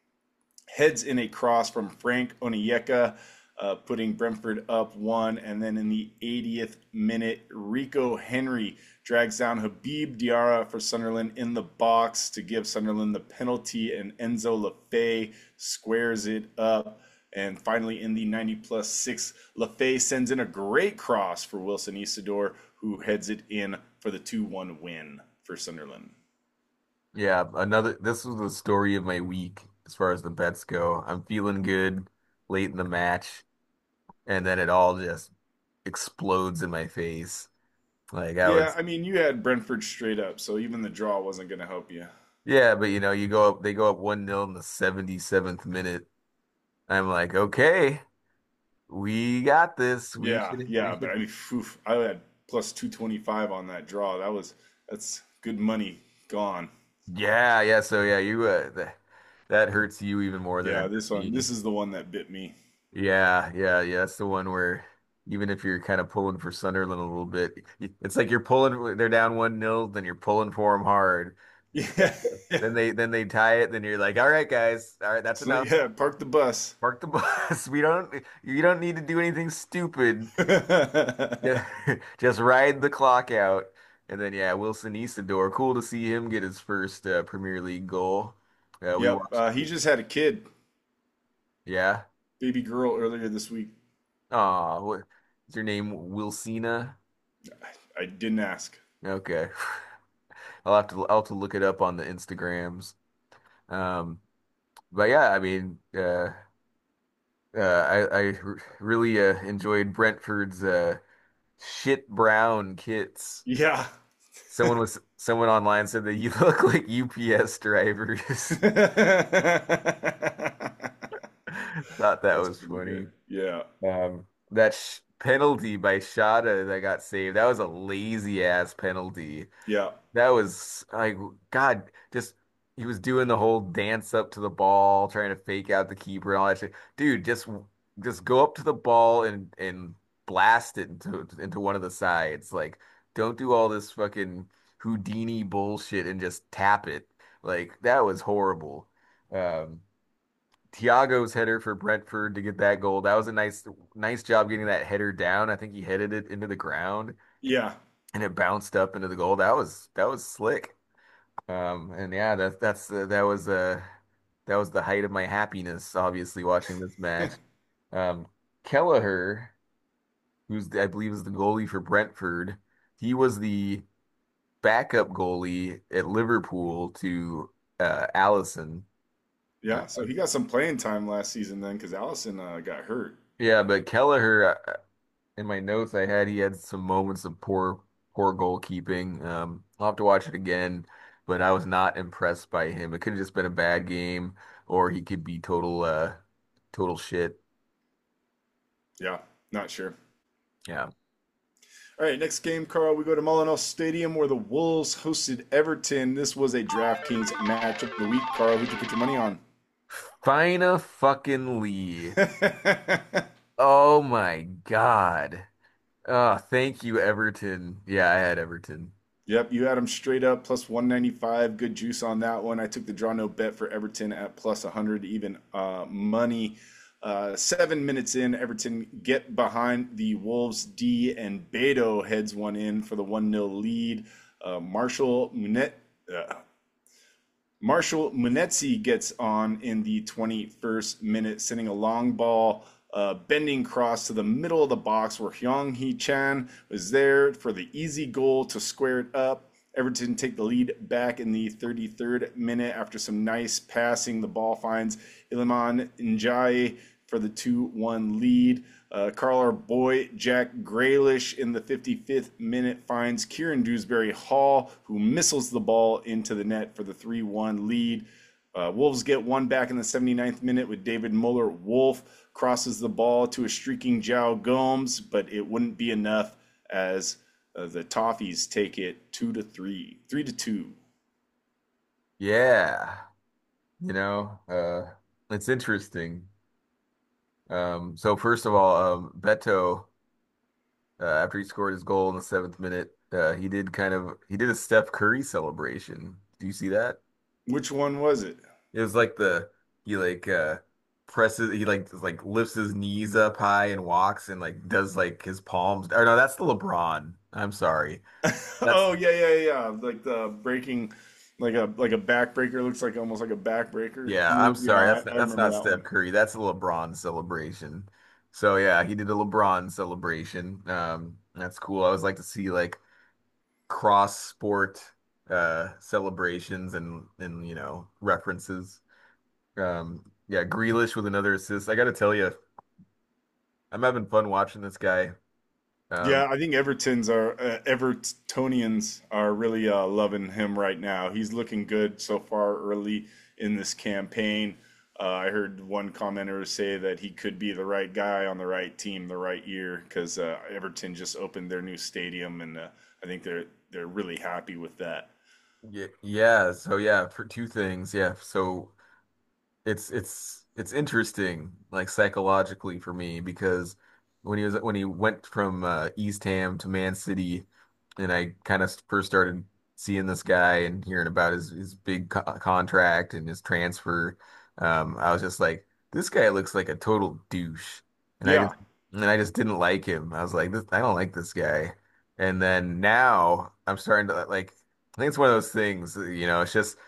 heads in a cross from Frank Onyeka, uh, putting Brentford up one. And then in the eightieth minute, Rico Henry drags down Habib Diarra for Sunderland in the box to give Sunderland the penalty, and Enzo Lafay squares it up. And finally, in the ninety plus six, Lafay sends in a great cross for Wilson Isidore, who heads it in for the two one win for Sunderland. Yeah, another. This was the story of my week as far as the bets go. I'm feeling good late in the match, and then it all just explodes in my face. Like I Yeah, was, I mean, you had Brentford straight up, so even the draw wasn't going to help you. yeah, but you know, you go up, they go up one nil in the seventy-seventh minute. I'm like, okay, we got this. We Yeah, should, we yeah, but should. I mean, phew, I had plus two twenty-five on that draw. That was that's good money gone. Yeah, yeah. So yeah, you uh, that that hurts you even more than it Yeah, hurt this one, me. this is the one that bit me. Yeah, yeah, yeah. That's the one where even if you're kind of pulling for Sunderland a little bit, it's like you're pulling. They're down one nil, then you're pulling for them hard. Yeah, Then they then they tie it. Then you're like, all right, guys, all right, that's so enough. yeah, park the bus. Park the bus. We don't. You don't need to do anything stupid. Yeah, just ride the clock out. And then yeah, Wilson Isidore. Cool to see him get his first uh, Premier League goal. Uh, we Yep, watched. uh, he just had a kid, Yeah. baby girl, earlier this week. Aw, what is your name? Wilsina? I didn't ask. Okay. I'll have to I'll have to look it up on the Instagrams. Um, but yeah, I mean, uh, uh, I I r- really uh, enjoyed Brentford's uh, shit brown kits. Yeah. Someone was someone online said that you look like U P S drivers. Thought that That's was pretty funny. good. Yeah. Um, that sh penalty by Shada that got saved, that was a lazy ass penalty. Yeah. That was like God, just he was doing the whole dance up to the ball, trying to fake out the keeper and all that shit. Dude, just just go up to the ball and and blast it into into one of the sides. Like, don't do all this fucking Houdini bullshit and just tap it. Like, that was horrible. Um, Thiago's header for Brentford to get that goal. That was a nice nice job getting that header down. I think he headed it into the ground Yeah. and it bounced up into the goal. That was that was slick. Um, and yeah, that that's uh, that was uh that was the height of my happiness, obviously watching this match. Um, Kelleher, who's I believe is the goalie for Brentford, he was the backup goalie at Liverpool to uh, Allison. Uh, Yeah. So he got some playing time last season then because Allison uh, got hurt. yeah, but Kelleher, uh, in my notes I had he had some moments of poor poor goalkeeping. Um, I'll have to watch it again, but I was not impressed by him. It could have just been a bad game, or he could be total uh total shit. Yeah. Not sure. Yeah. All right, next game, Carl. We go to Molineux Stadium where the Wolves hosted Everton. This was a DraftKings match of the week. Carl, who'd you put your money on? Fina fucking Lee. Oh my God. Oh, thank you, Everton. Yeah, I had Everton. Yep, you had them straight up plus one ninety-five. Good juice on that one. I took the draw no bet for Everton at plus one hundred, even uh, money. Uh, seven minutes in, Everton get behind the Wolves D, and Beto heads one in for the one nil lead. Uh, Marshall Munet, uh, Marshall Munetzi gets on in the twenty-first minute, sending a long ball, uh, bending cross to the middle of the box where Hyung Hee Chan was there for the easy goal to square it up. Everton take the lead back in the thirty-third minute after some nice passing. The ball finds Iliman Ndiaye for the two one lead. Uh, Carl, our boy Jack Grealish in the fifty-fifth minute finds Kieran Dewsbury Hall, who missiles the ball into the net for the three one lead. Uh, Wolves get one back in the seventy-ninth minute with David Muller. Wolf crosses the ball to a streaking João Gomes, but it wouldn't be enough as uh, the Toffees take it two to three, three to two. Yeah, you know, uh, it's interesting. Um, so first of all, um, Beto, uh, after he scored his goal in the seventh minute, uh, he did kind of he did a Steph Curry celebration. Do you see that? Which one was it? It was like the he like uh presses he like like lifts his knees up high and walks and like does like his palms. Or no, that's the LeBron. I'm sorry. That's Oh yeah, yeah, yeah. Like the breaking, like a like a backbreaker. Looks like almost like a backbreaker Yeah, I'm move. Yeah, sorry. I, That's I that's remember not that Steph one. Curry. That's a LeBron celebration. So yeah, he did a LeBron celebration. Um, that's cool. I always like to see like cross sport uh celebrations and and you know references. Um, yeah, Grealish with another assist. I got to tell you, I'm having fun watching this guy. Um, Yeah, I think Everton's are uh, Evertonians are really uh, loving him right now. He's looking good so far early in this campaign. Uh, I heard one commenter say that he could be the right guy on the right team the right year because uh, Everton just opened their new stadium, and uh, I think they're they're really happy with that. yeah, yeah. So yeah, for two things. Yeah. So it's it's it's interesting, like psychologically for me, because when he was when he went from uh, East Ham to Man City, and I kind of first started seeing this guy and hearing about his his big co contract and his transfer, um, I was just like, this guy looks like a total douche, and I Yeah, just and I just didn't like him. I was like, this, I don't like this guy. And then now I'm starting to like. I think it's one of those things, you know. It's just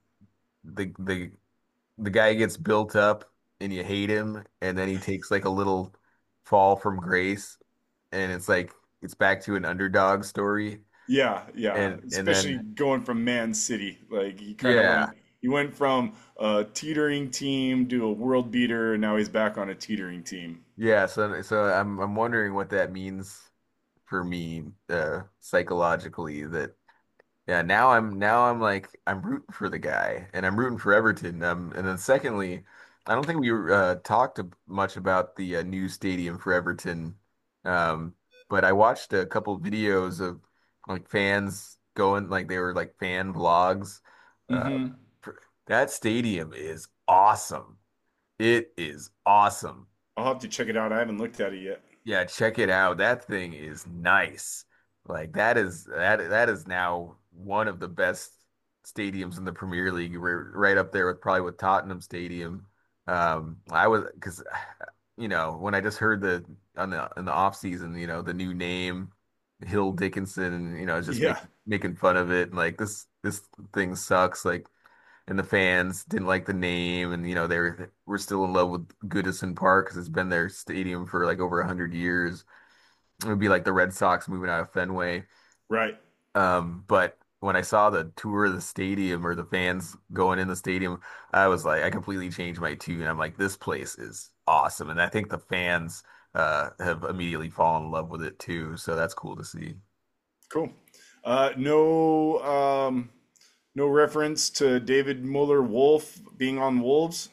the the the guy gets built up and you hate him, and then he takes like a little fall from grace, and it's like it's back to an underdog story, yeah, yeah. and and Especially then going from Man City, like he kind of went yeah, he went from a teetering team to a world beater, and now he's back on a teetering team. yeah. So so I'm I'm wondering what that means for me uh, psychologically. That Yeah, now I'm now I'm like I'm rooting for the guy and I'm rooting for Everton. Um, and then secondly, I don't think we uh, talked ab- much about the uh, new stadium for Everton. Um, but I watched a couple videos of like fans going like they were like fan vlogs. Uh, Hmm. for- that stadium is awesome. It is awesome. I'll have to check it out. I haven't looked at it yet. Yeah, check it out. That thing is nice. Like that is that that is now one of the best stadiums in the Premier League. We're right up there with probably with Tottenham Stadium. Um, I was because you know when I just heard the on the in the off season, you know the new name Hill Dickinson, and you know just Yeah, making making fun of it and like this this thing sucks. Like and the fans didn't like the name, and you know they were were still in love with Goodison Park because it's been their stadium for like over a hundred years. It would be like the Red Sox moving out of Fenway. right. Um, but when I saw the tour of the stadium or the fans going in the stadium, I was like, I completely changed my tune. I'm like, this place is awesome, and I think the fans uh, have immediately fallen in love with it too. So that's cool to see. Cool. Uh, no, um, no reference to David Muller Wolf being on Wolves.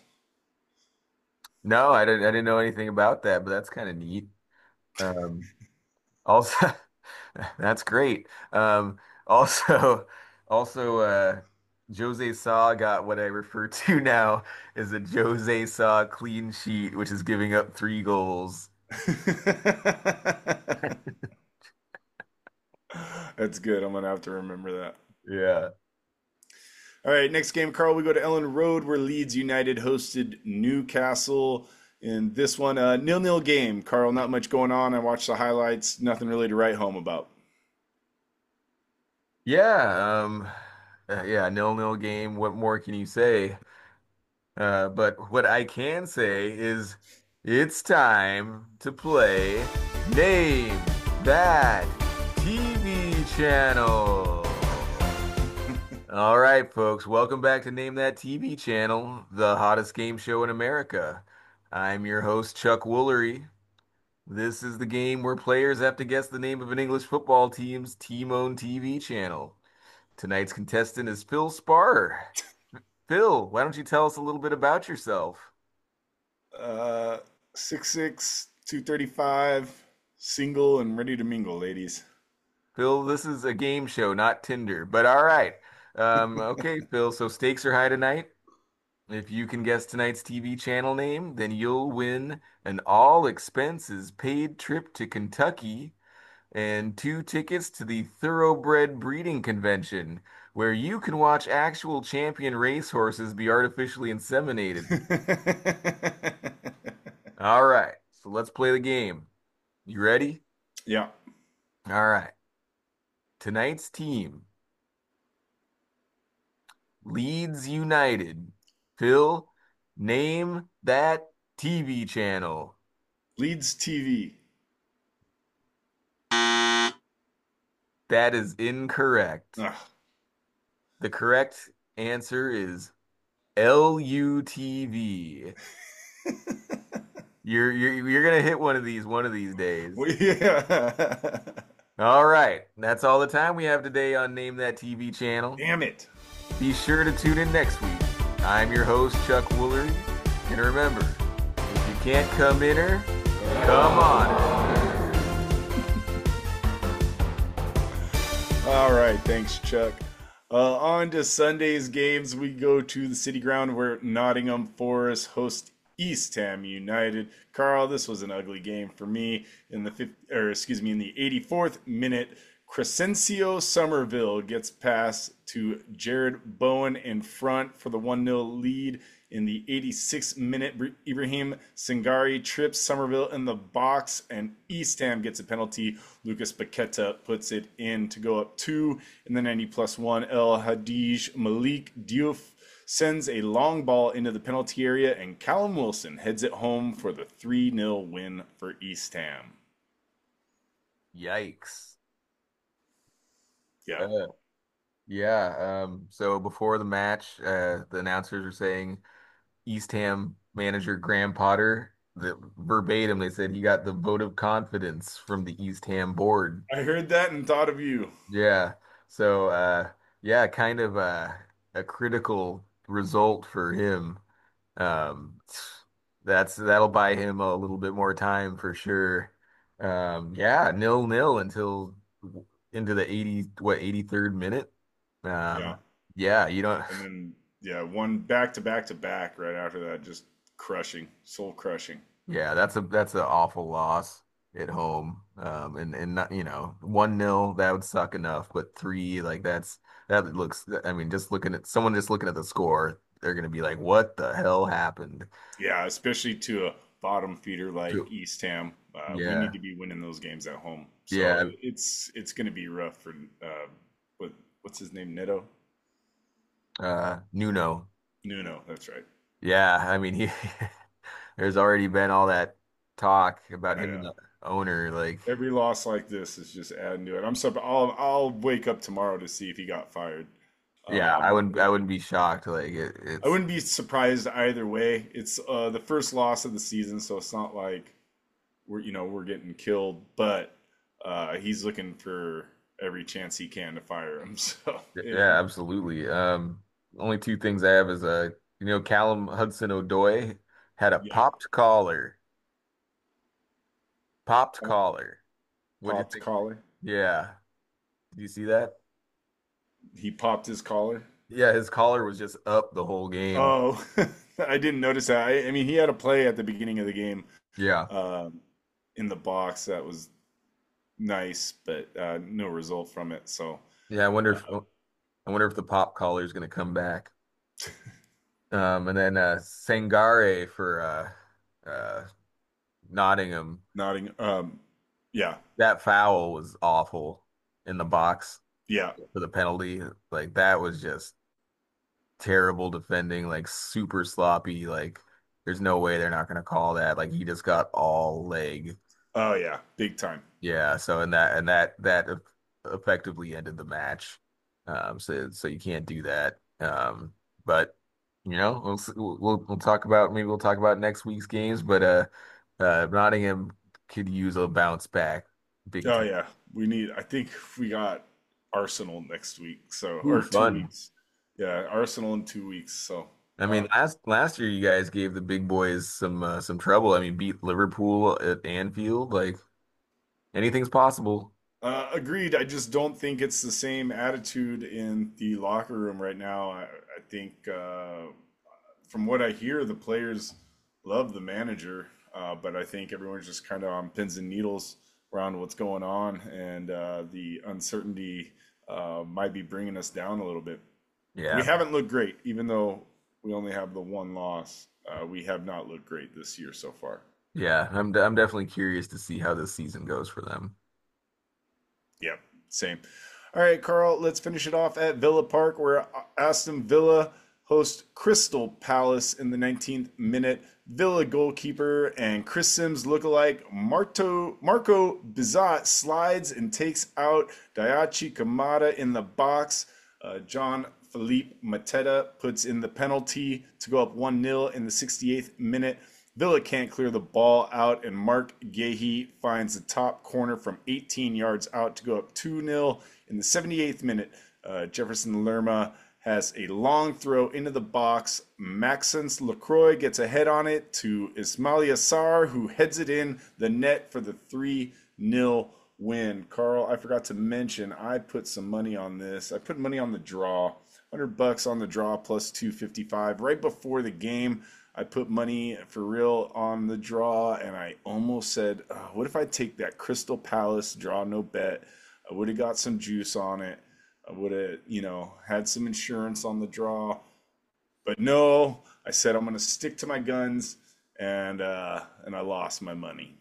No, I didn't. I didn't know anything about that, but that's kind of neat. Um, Also, that's great. Um, also, also, uh, Jose Sa got what I refer to now as a Jose Sa clean sheet, which is giving up three goals. That's good. I'm gonna have to remember that. Yeah. All right, next game, Carl. We go to Ellen Road, where Leeds United hosted Newcastle. In this one, a nil-nil game. Carl, not much going on. I watched the highlights. Nothing really to write home about. Yeah. Um, uh, yeah, nil-nil game. What more can you say? Uh, but what I can say is it's time to play Name That T V Channel. All right, folks, welcome back to Name That T V channel, the hottest game show in America. I'm your host, Chuck Woolery. This is the game where players have to guess the name of an English football team's team-owned T V channel. Tonight's contestant is Phil Spar. Phil, why don't you tell us a little bit about yourself? Uh, six six, two thirty-five, single and ready to mingle, ladies. Phil, this is a game show, not Tinder, but all right. Um, okay, Phil, so stakes are high tonight. If you can guess tonight's T V channel name, then you'll win an all expenses paid trip to Kentucky and two tickets to the Thoroughbred Breeding Convention, where you can watch actual champion racehorses be artificially inseminated. All right, so let's play the game. You ready? Yeah. All right. Tonight's team, Leeds United. Phil, name that T V channel. Leeds T V. That is incorrect. Ugh. The correct answer is L U T V. You're you're you're gonna hit one of these one of these days. Well, yeah. All right, that's all the time we have today on Name That T V channel. Damn it. Be sure to tune in next week. I'm your host, Chuck Woolery, and remember, if you can't come in her, come on. All right, thanks, Chuck. Uh, on to Sunday's games. We go to the City Ground where Nottingham Forest host East Ham United. Carl, this was an ugly game for me. In the fifth, or excuse me, in the eighty-fourth minute, Crescencio Somerville gets past to Jared Bowen in front for the one nil lead. In the eighty-sixth minute, Ibrahim Sangari trips Somerville in the box, and East Ham gets a penalty. Lucas Paqueta puts it in to go up two. In the ninety plus one, El Hadij Malik Diouf sends a long ball into the penalty area, and Callum Wilson heads it home for the three nil win for East Ham. Yikes. Yeah. Uh, yeah, um, so before the match, uh, the announcers are saying East Ham manager Graham Potter, the verbatim, they said he got the vote of confidence from the East Ham board. I heard that and thought of you. Yeah. So uh yeah, kind of uh, a critical result for him. Um that's that'll buy him a little bit more time for sure. Um yeah, nil nil until into the eighty what eighty-third minute. Yeah. Um yeah, you don't And then, yeah, one back to back to back right after that, just crushing, soul crushing. yeah, that's a that's an awful loss at home. Um and and not, you know, one nil that would suck enough, but three, like that's that looks, I mean, just looking at someone just looking at the score, they're gonna be like, what the hell happened? Yeah, especially to a bottom feeder like True. East Ham. Uh, we need Yeah. to be winning those games at home. So Yeah. it's it's going to be rough for uh, what what's his name? Neto? Uh Nuno. Nuno, that's right. Yeah, I mean he there's already been all that talk about I him and know. the owner, like Every loss like this is just adding to it. I'm so I'll I'll wake up tomorrow to see if he got fired. yeah, I Um, wouldn't I wouldn't be shocked. Like it, I it's wouldn't be surprised either way. It's uh, the first loss of the season, so it's not like we're you know we're getting killed, but uh, he's looking for every chance he can to fire him. So yeah, yeah, absolutely. Um, only two things I have is uh, you know, Callum Hudson-Odoi had a yeah, popped collar. Popped collar. What do you popped think? collar. Yeah. Did you see that? He popped his collar. Yeah, his collar was just up the whole game. Oh, I didn't notice that. I, I mean, he had a play at the beginning of the game Yeah. um, in the box that was nice, but uh, no result from it. So Yeah, I wonder uh, if I wonder if the pop collar is going to come back. Um, and then uh Sangare for uh uh Nottingham. nodding. Um, yeah, That foul was awful in the box yeah. for the penalty. Like that was just terrible defending, like super sloppy. Like there's no way they're not going to call that. Like he just got all leg. Oh yeah, big time. Yeah, so and that and that that eff- effectively ended the match. Um, so so you can't do that. Um, but you know, we'll s- we'll we'll we'll talk about maybe we'll talk about next week's games. But uh, uh, Nottingham could use a bounce back big Oh time. yeah, we need. I think we got Arsenal next week, so Ooh, or two fun. weeks. Yeah, Arsenal in two weeks. So I mean, uh, last last year you guys gave the big boys some uh, some trouble. I mean, beat Liverpool at Anfield. Like anything's possible. uh, agreed. I just don't think it's the same attitude in the locker room right now. I, I think, uh, from what I hear, the players love the manager, uh, but I think everyone's just kind of on pins and needles around what's going on, and uh, the uncertainty uh, might be bringing us down a little bit. We Yeah, haven't looked great, even though we only have the one loss. Uh, we have not looked great this year so far. yeah. I'm I'm definitely curious to see how this season goes for them. Yep, same. All right, Carl, let's finish it off at Villa Park, where Aston Villa host Crystal Palace in the nineteenth minute. Villa goalkeeper and Chris Sims lookalike Marto, Marco Bizat slides and takes out Daichi Kamada in the box. Uh, John Philippe Mateta puts in the penalty to go up one nil in the sixty-eighth minute. Villa can't clear the ball out, and Mark Gahey finds the top corner from eighteen yards out to go up two nil in the seventy-eighth minute. Uh, Jefferson Lerma has a long throw into the box. Maxence Lacroix gets a head on it to Ismail Assar, who heads it in the net for the three nil win. Carl, I forgot to mention, I put some money on this. I put money on the draw, one hundred bucks on the draw plus two fifty-five right before the game. I put money for real on the draw, and I almost said, oh, what if I take that Crystal Palace draw no bet? I would have got some juice on it. I would have, you know, had some insurance on the draw. But no, I said I'm going to stick to my guns, and uh, and I lost my money.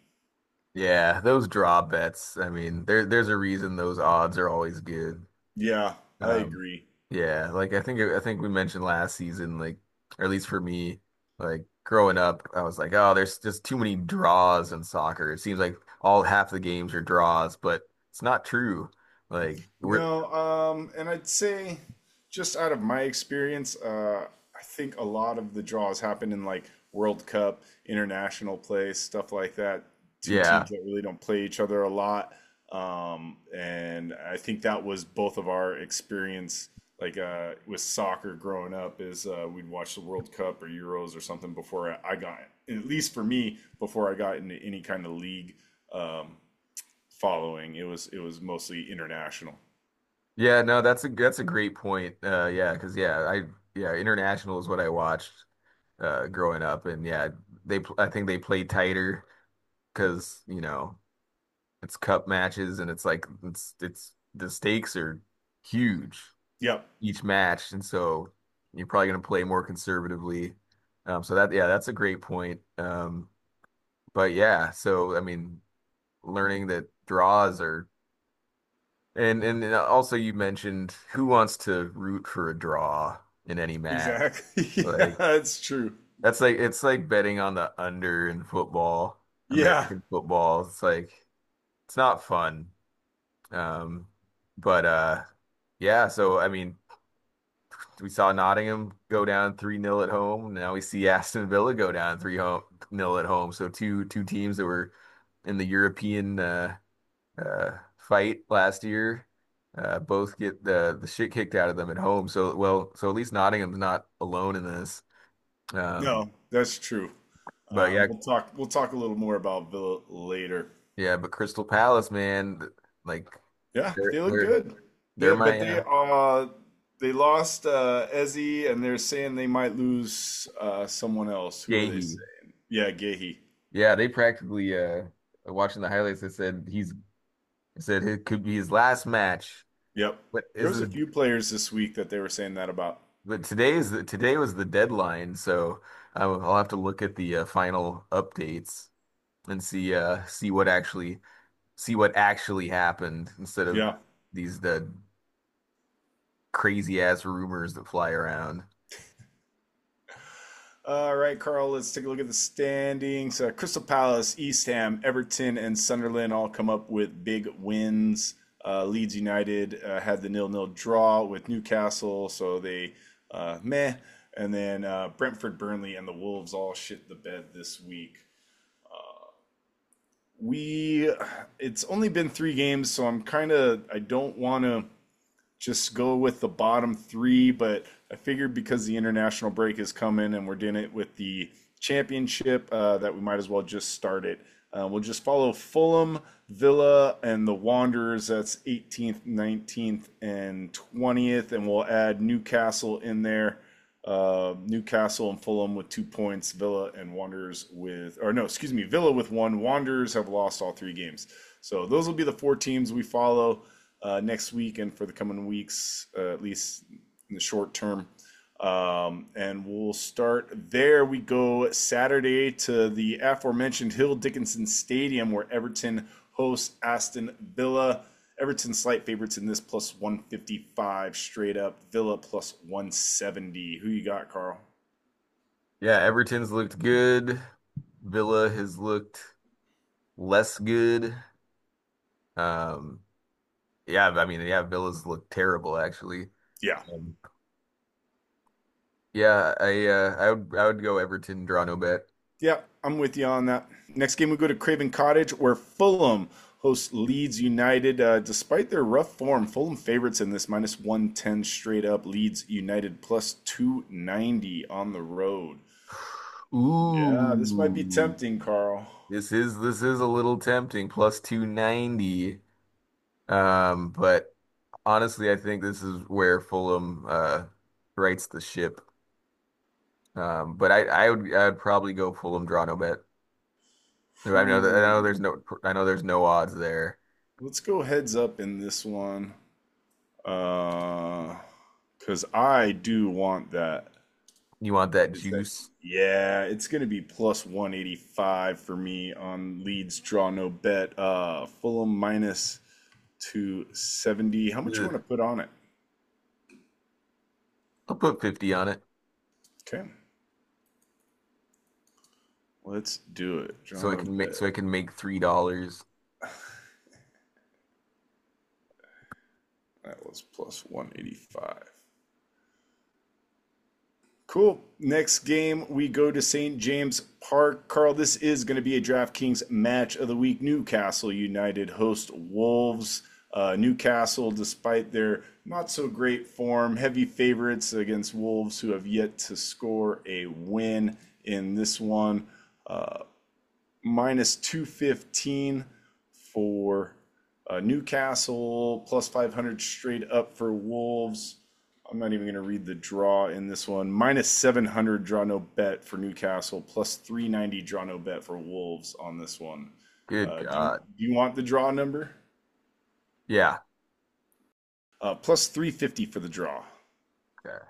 Yeah, those draw bets. I mean, there there's a reason those odds are always good. Yeah, I Um, agree. yeah, like I think I think we mentioned last season, like or at least for me, like growing up, I was like, oh, there's just too many draws in soccer. It seems like all half the games are draws, but it's not true. Like we're No, um, and I'd say just out of my experience, uh, I think a lot of the draws happen in like World Cup, international play, stuff like that. Two yeah, teams that really don't play each other a lot. Um, and I think that was both of our experience, like uh, with soccer growing up, is uh, we'd watch the World Cup or Euros or something before I got, at least for me, before I got into any kind of league um, following. It was it was mostly international. yeah, no, that's a that's a great point. Uh, yeah, because yeah, I yeah, international is what I watched uh growing up, and yeah, they pl- I think they play tighter because you know. It's cup matches and it's like it's it's the stakes are huge Yep. each match, and so you're probably going to play more conservatively. Um, so that yeah, that's a great point. Um, but yeah, so I mean, learning that draws are and and also you mentioned who wants to root for a draw in any match? Exactly. Yeah, Like that's true. that's like it's like betting on the under in football, Yeah. American football. It's like it's not fun. Um, but uh yeah, so I mean, we saw Nottingham go down three nil at home. Now we see Aston Villa go down three nil at home. So two two teams that were in the European uh uh fight last year uh both get the the shit kicked out of them at home. So well, so at least Nottingham's not alone in this. Um No, that's true. but Um, yeah, we'll talk. We'll talk a little more about Villa later. yeah, but Crystal Palace, man, like Yeah, they're they look they're good. they're They, my but uh, they uh they lost uh Ezzy, and they're saying they might lose uh someone else. Who are they Gahey. saying? Yeah, Gahey. Yeah, they practically uh watching the highlights. They said he's said it could be his last match. Yep. But There is was a it? few players this week that they were saying that about. But today is the today was the deadline, so I'll, I'll have to look at the uh, final updates and see uh see what actually see what actually happened instead of Yeah. these the crazy ass rumors that fly around. All right, Carl, let's take a look at the standings. Uh, Crystal Palace, East Ham, Everton, and Sunderland all come up with big wins. Uh, Leeds United uh, had the nil-nil draw with Newcastle, so they uh, meh. And then uh, Brentford, Burnley, and the Wolves all shit the bed this week. We it's only been three games, so I'm kind of I don't want to just go with the bottom three, but I figured because the international break is coming and we're doing it with the championship, uh, that we might as well just start it. Uh, we'll just follow Fulham, Villa, and the Wanderers. That's eighteenth, nineteenth, and twentieth, and we'll add Newcastle in there. Uh, Newcastle and Fulham with two points. Villa and Wanderers with, or no, excuse me, Villa with one. Wanderers have lost all three games. So those will be the four teams we follow uh, next week and for the coming weeks, uh, at least in the short term. Um, and we'll start there. We go Saturday to the aforementioned Hill Dickinson Stadium where Everton hosts Aston Villa. Everton slight favorites in this plus one fifty-five straight up. Villa plus one seventy. Who you got, Carl? Yeah, Everton's looked good. Villa has looked less good. Um, yeah, I mean, yeah, Villa's looked terrible actually. Yeah. Um, yeah, I uh, I would I would go Everton draw no bet. Yeah, I'm with you on that. Next game, we go to Craven Cottage, where Fulham hosts Leeds United. Uh, despite their rough form, Fulham favorites in this minus one ten straight up. Leeds United plus two ninety on the road. Yeah, this might be Ooh, tempting, Carl. this is this is a little tempting. Plus two ninety. Um, but honestly, I think this is where Fulham uh rights the ship. Um, but I I would I would probably go Fulham draw no bet. I know that I know Ooh. there's no I know there's no odds there. Let's go heads up in this one. Uh, because I do want that. You want that Is that juice? yeah, it's gonna be plus one eighty-five for me on Leeds draw no bet. Uh Fulham minus two seventy. How much you Ugh. want to put on it? I'll put fifty on it Okay, let's do it. Draw so I no can make bet. so I can make three dollars. That was plus one eighty-five. Cool. Next game, we go to Saint James Park. Carl, this is going to be a DraftKings match of the week. Newcastle United host Wolves. Uh, Newcastle, despite their not so great form, heavy favorites against Wolves, who have yet to score a win in this one. Uh, minus two fifteen for uh, Newcastle, plus five hundred straight up for Wolves. I'm not even going to read the draw in this one. Minus seven hundred draw no bet for Newcastle, plus three ninety draw no bet for Wolves on this one. Good Uh, do you God. do you want the draw number? Yeah. Uh, plus three fifty for the draw. Okay.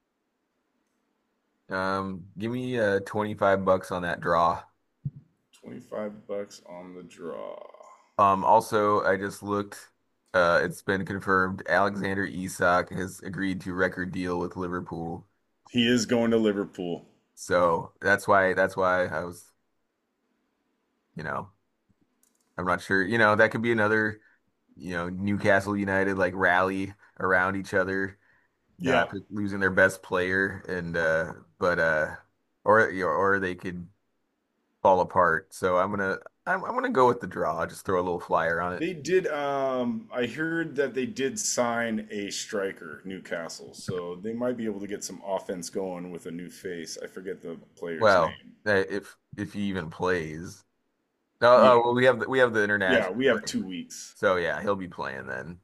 Um, give me uh twenty-five bucks on that draw. twenty-five bucks on the draw. Um, also I just looked, uh it's been confirmed Alexander Isak has agreed to record deal with Liverpool. He is going to Liverpool. So that's why that's why I was, you know, I'm not sure, you know, that could be another, you know, Newcastle United like rally around each other Yeah, after losing their best player and uh but uh or you know, or they could fall apart. So I'm gonna I'm, I'm gonna go with the draw. I'll just throw a little flyer on it. they did. Um, I heard that they did sign a striker, Newcastle, so they might be able to get some offense going with a new face. I forget the player's Well, name. uh, if if he even plays. Oh, Yeah, oh well, we have the, we have the yeah, international we have break. two weeks. So yeah, he'll be playing then.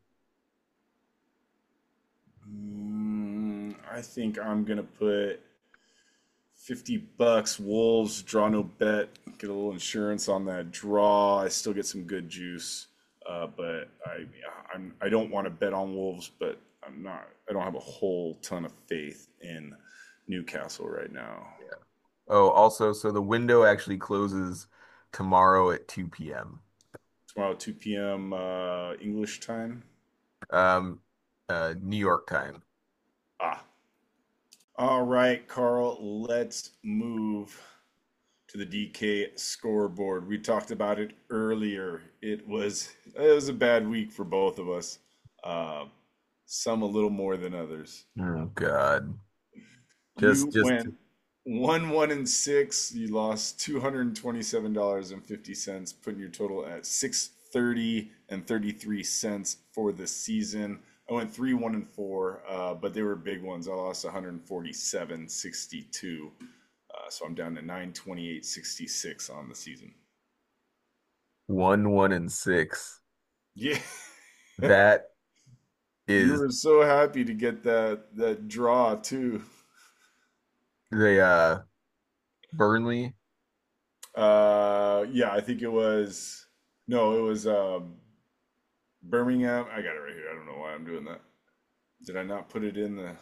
Mm, I think I'm gonna put fifty bucks. Wolves draw no bet. Get a little insurance on that draw. I still get some good juice, uh, but I yeah, I'm I don't want to bet on Wolves, but I'm not. I don't have a whole ton of faith in Newcastle right now. Yeah. Oh, also, so the window actually closes tomorrow at two p m. Tomorrow, two p m. Uh, English time. Um, uh, New York time. Ah, all right, Carl. Let's move to the D K scoreboard. We talked about it earlier. It was it was a bad week for both of us. Uh, some a little more than others. Oh God. Just You just went one one and six. You lost two hundred and twenty seven dollars and fifty cents, putting your total at six thirty and thirty three cents for the season. I went three one and four, uh, but they were big ones. I lost one hundred forty seven sixty two, uh, so I'm down to nine twenty eight sixty six on the season. one one and six. Yeah, That you is were so happy to get that that draw too. the uh Burnley. Uh, yeah, I think it was no, it was um, Birmingham. I got it right here. I don't know why I'm doing that. Did I not put it in the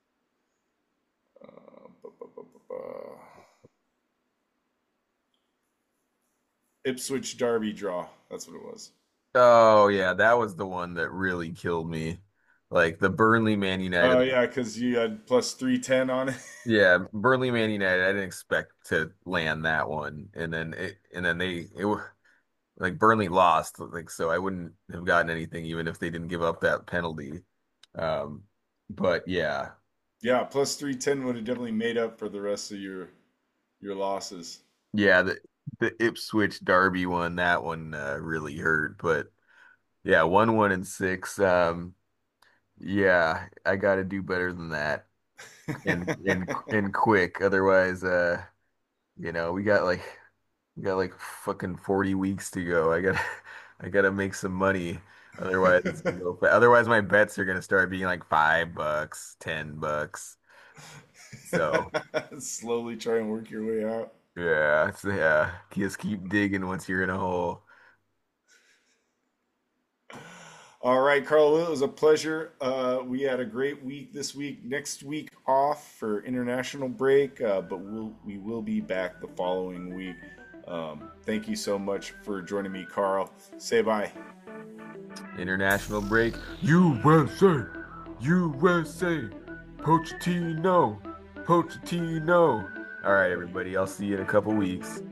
uh, bu- bu- bu- bu- bu- Ipswich Derby draw? That's what it was. Oh yeah, that was the one that really killed me. Like the Burnley Man Oh United. yeah, because you had plus three ten on it. Yeah, Burnley Man United. I didn't expect to land that one, and then it, and then they it wa- like Burnley lost, like so I wouldn't have gotten anything even if they didn't give up that penalty. Um, but yeah, Yeah, plus three ten would have definitely made up for the rest of your your losses. yeah, the the Ipswich Derby one, that one uh, really hurt. But yeah, one one and six. Um, yeah, I got to do better than that, and and and quick. Otherwise, uh, you know, we got like. We got like fucking forty weeks to go. I gotta I gotta make some money. Otherwise it's gonna go fa- otherwise my bets are gonna start being like five bucks, ten bucks. So Slowly try and work your way out. yeah, it's, yeah. Just keep digging once you're in a hole. All right, Carl, well, it was a pleasure. Uh, we had a great week this week. Next week off for international break, uh, but we'll we will be back the following week. Um, thank you so much for joining me, Carl. Say bye. International break. U S A, U S A, Pochettino, Pochettino. All right, everybody. I'll see you in a couple weeks.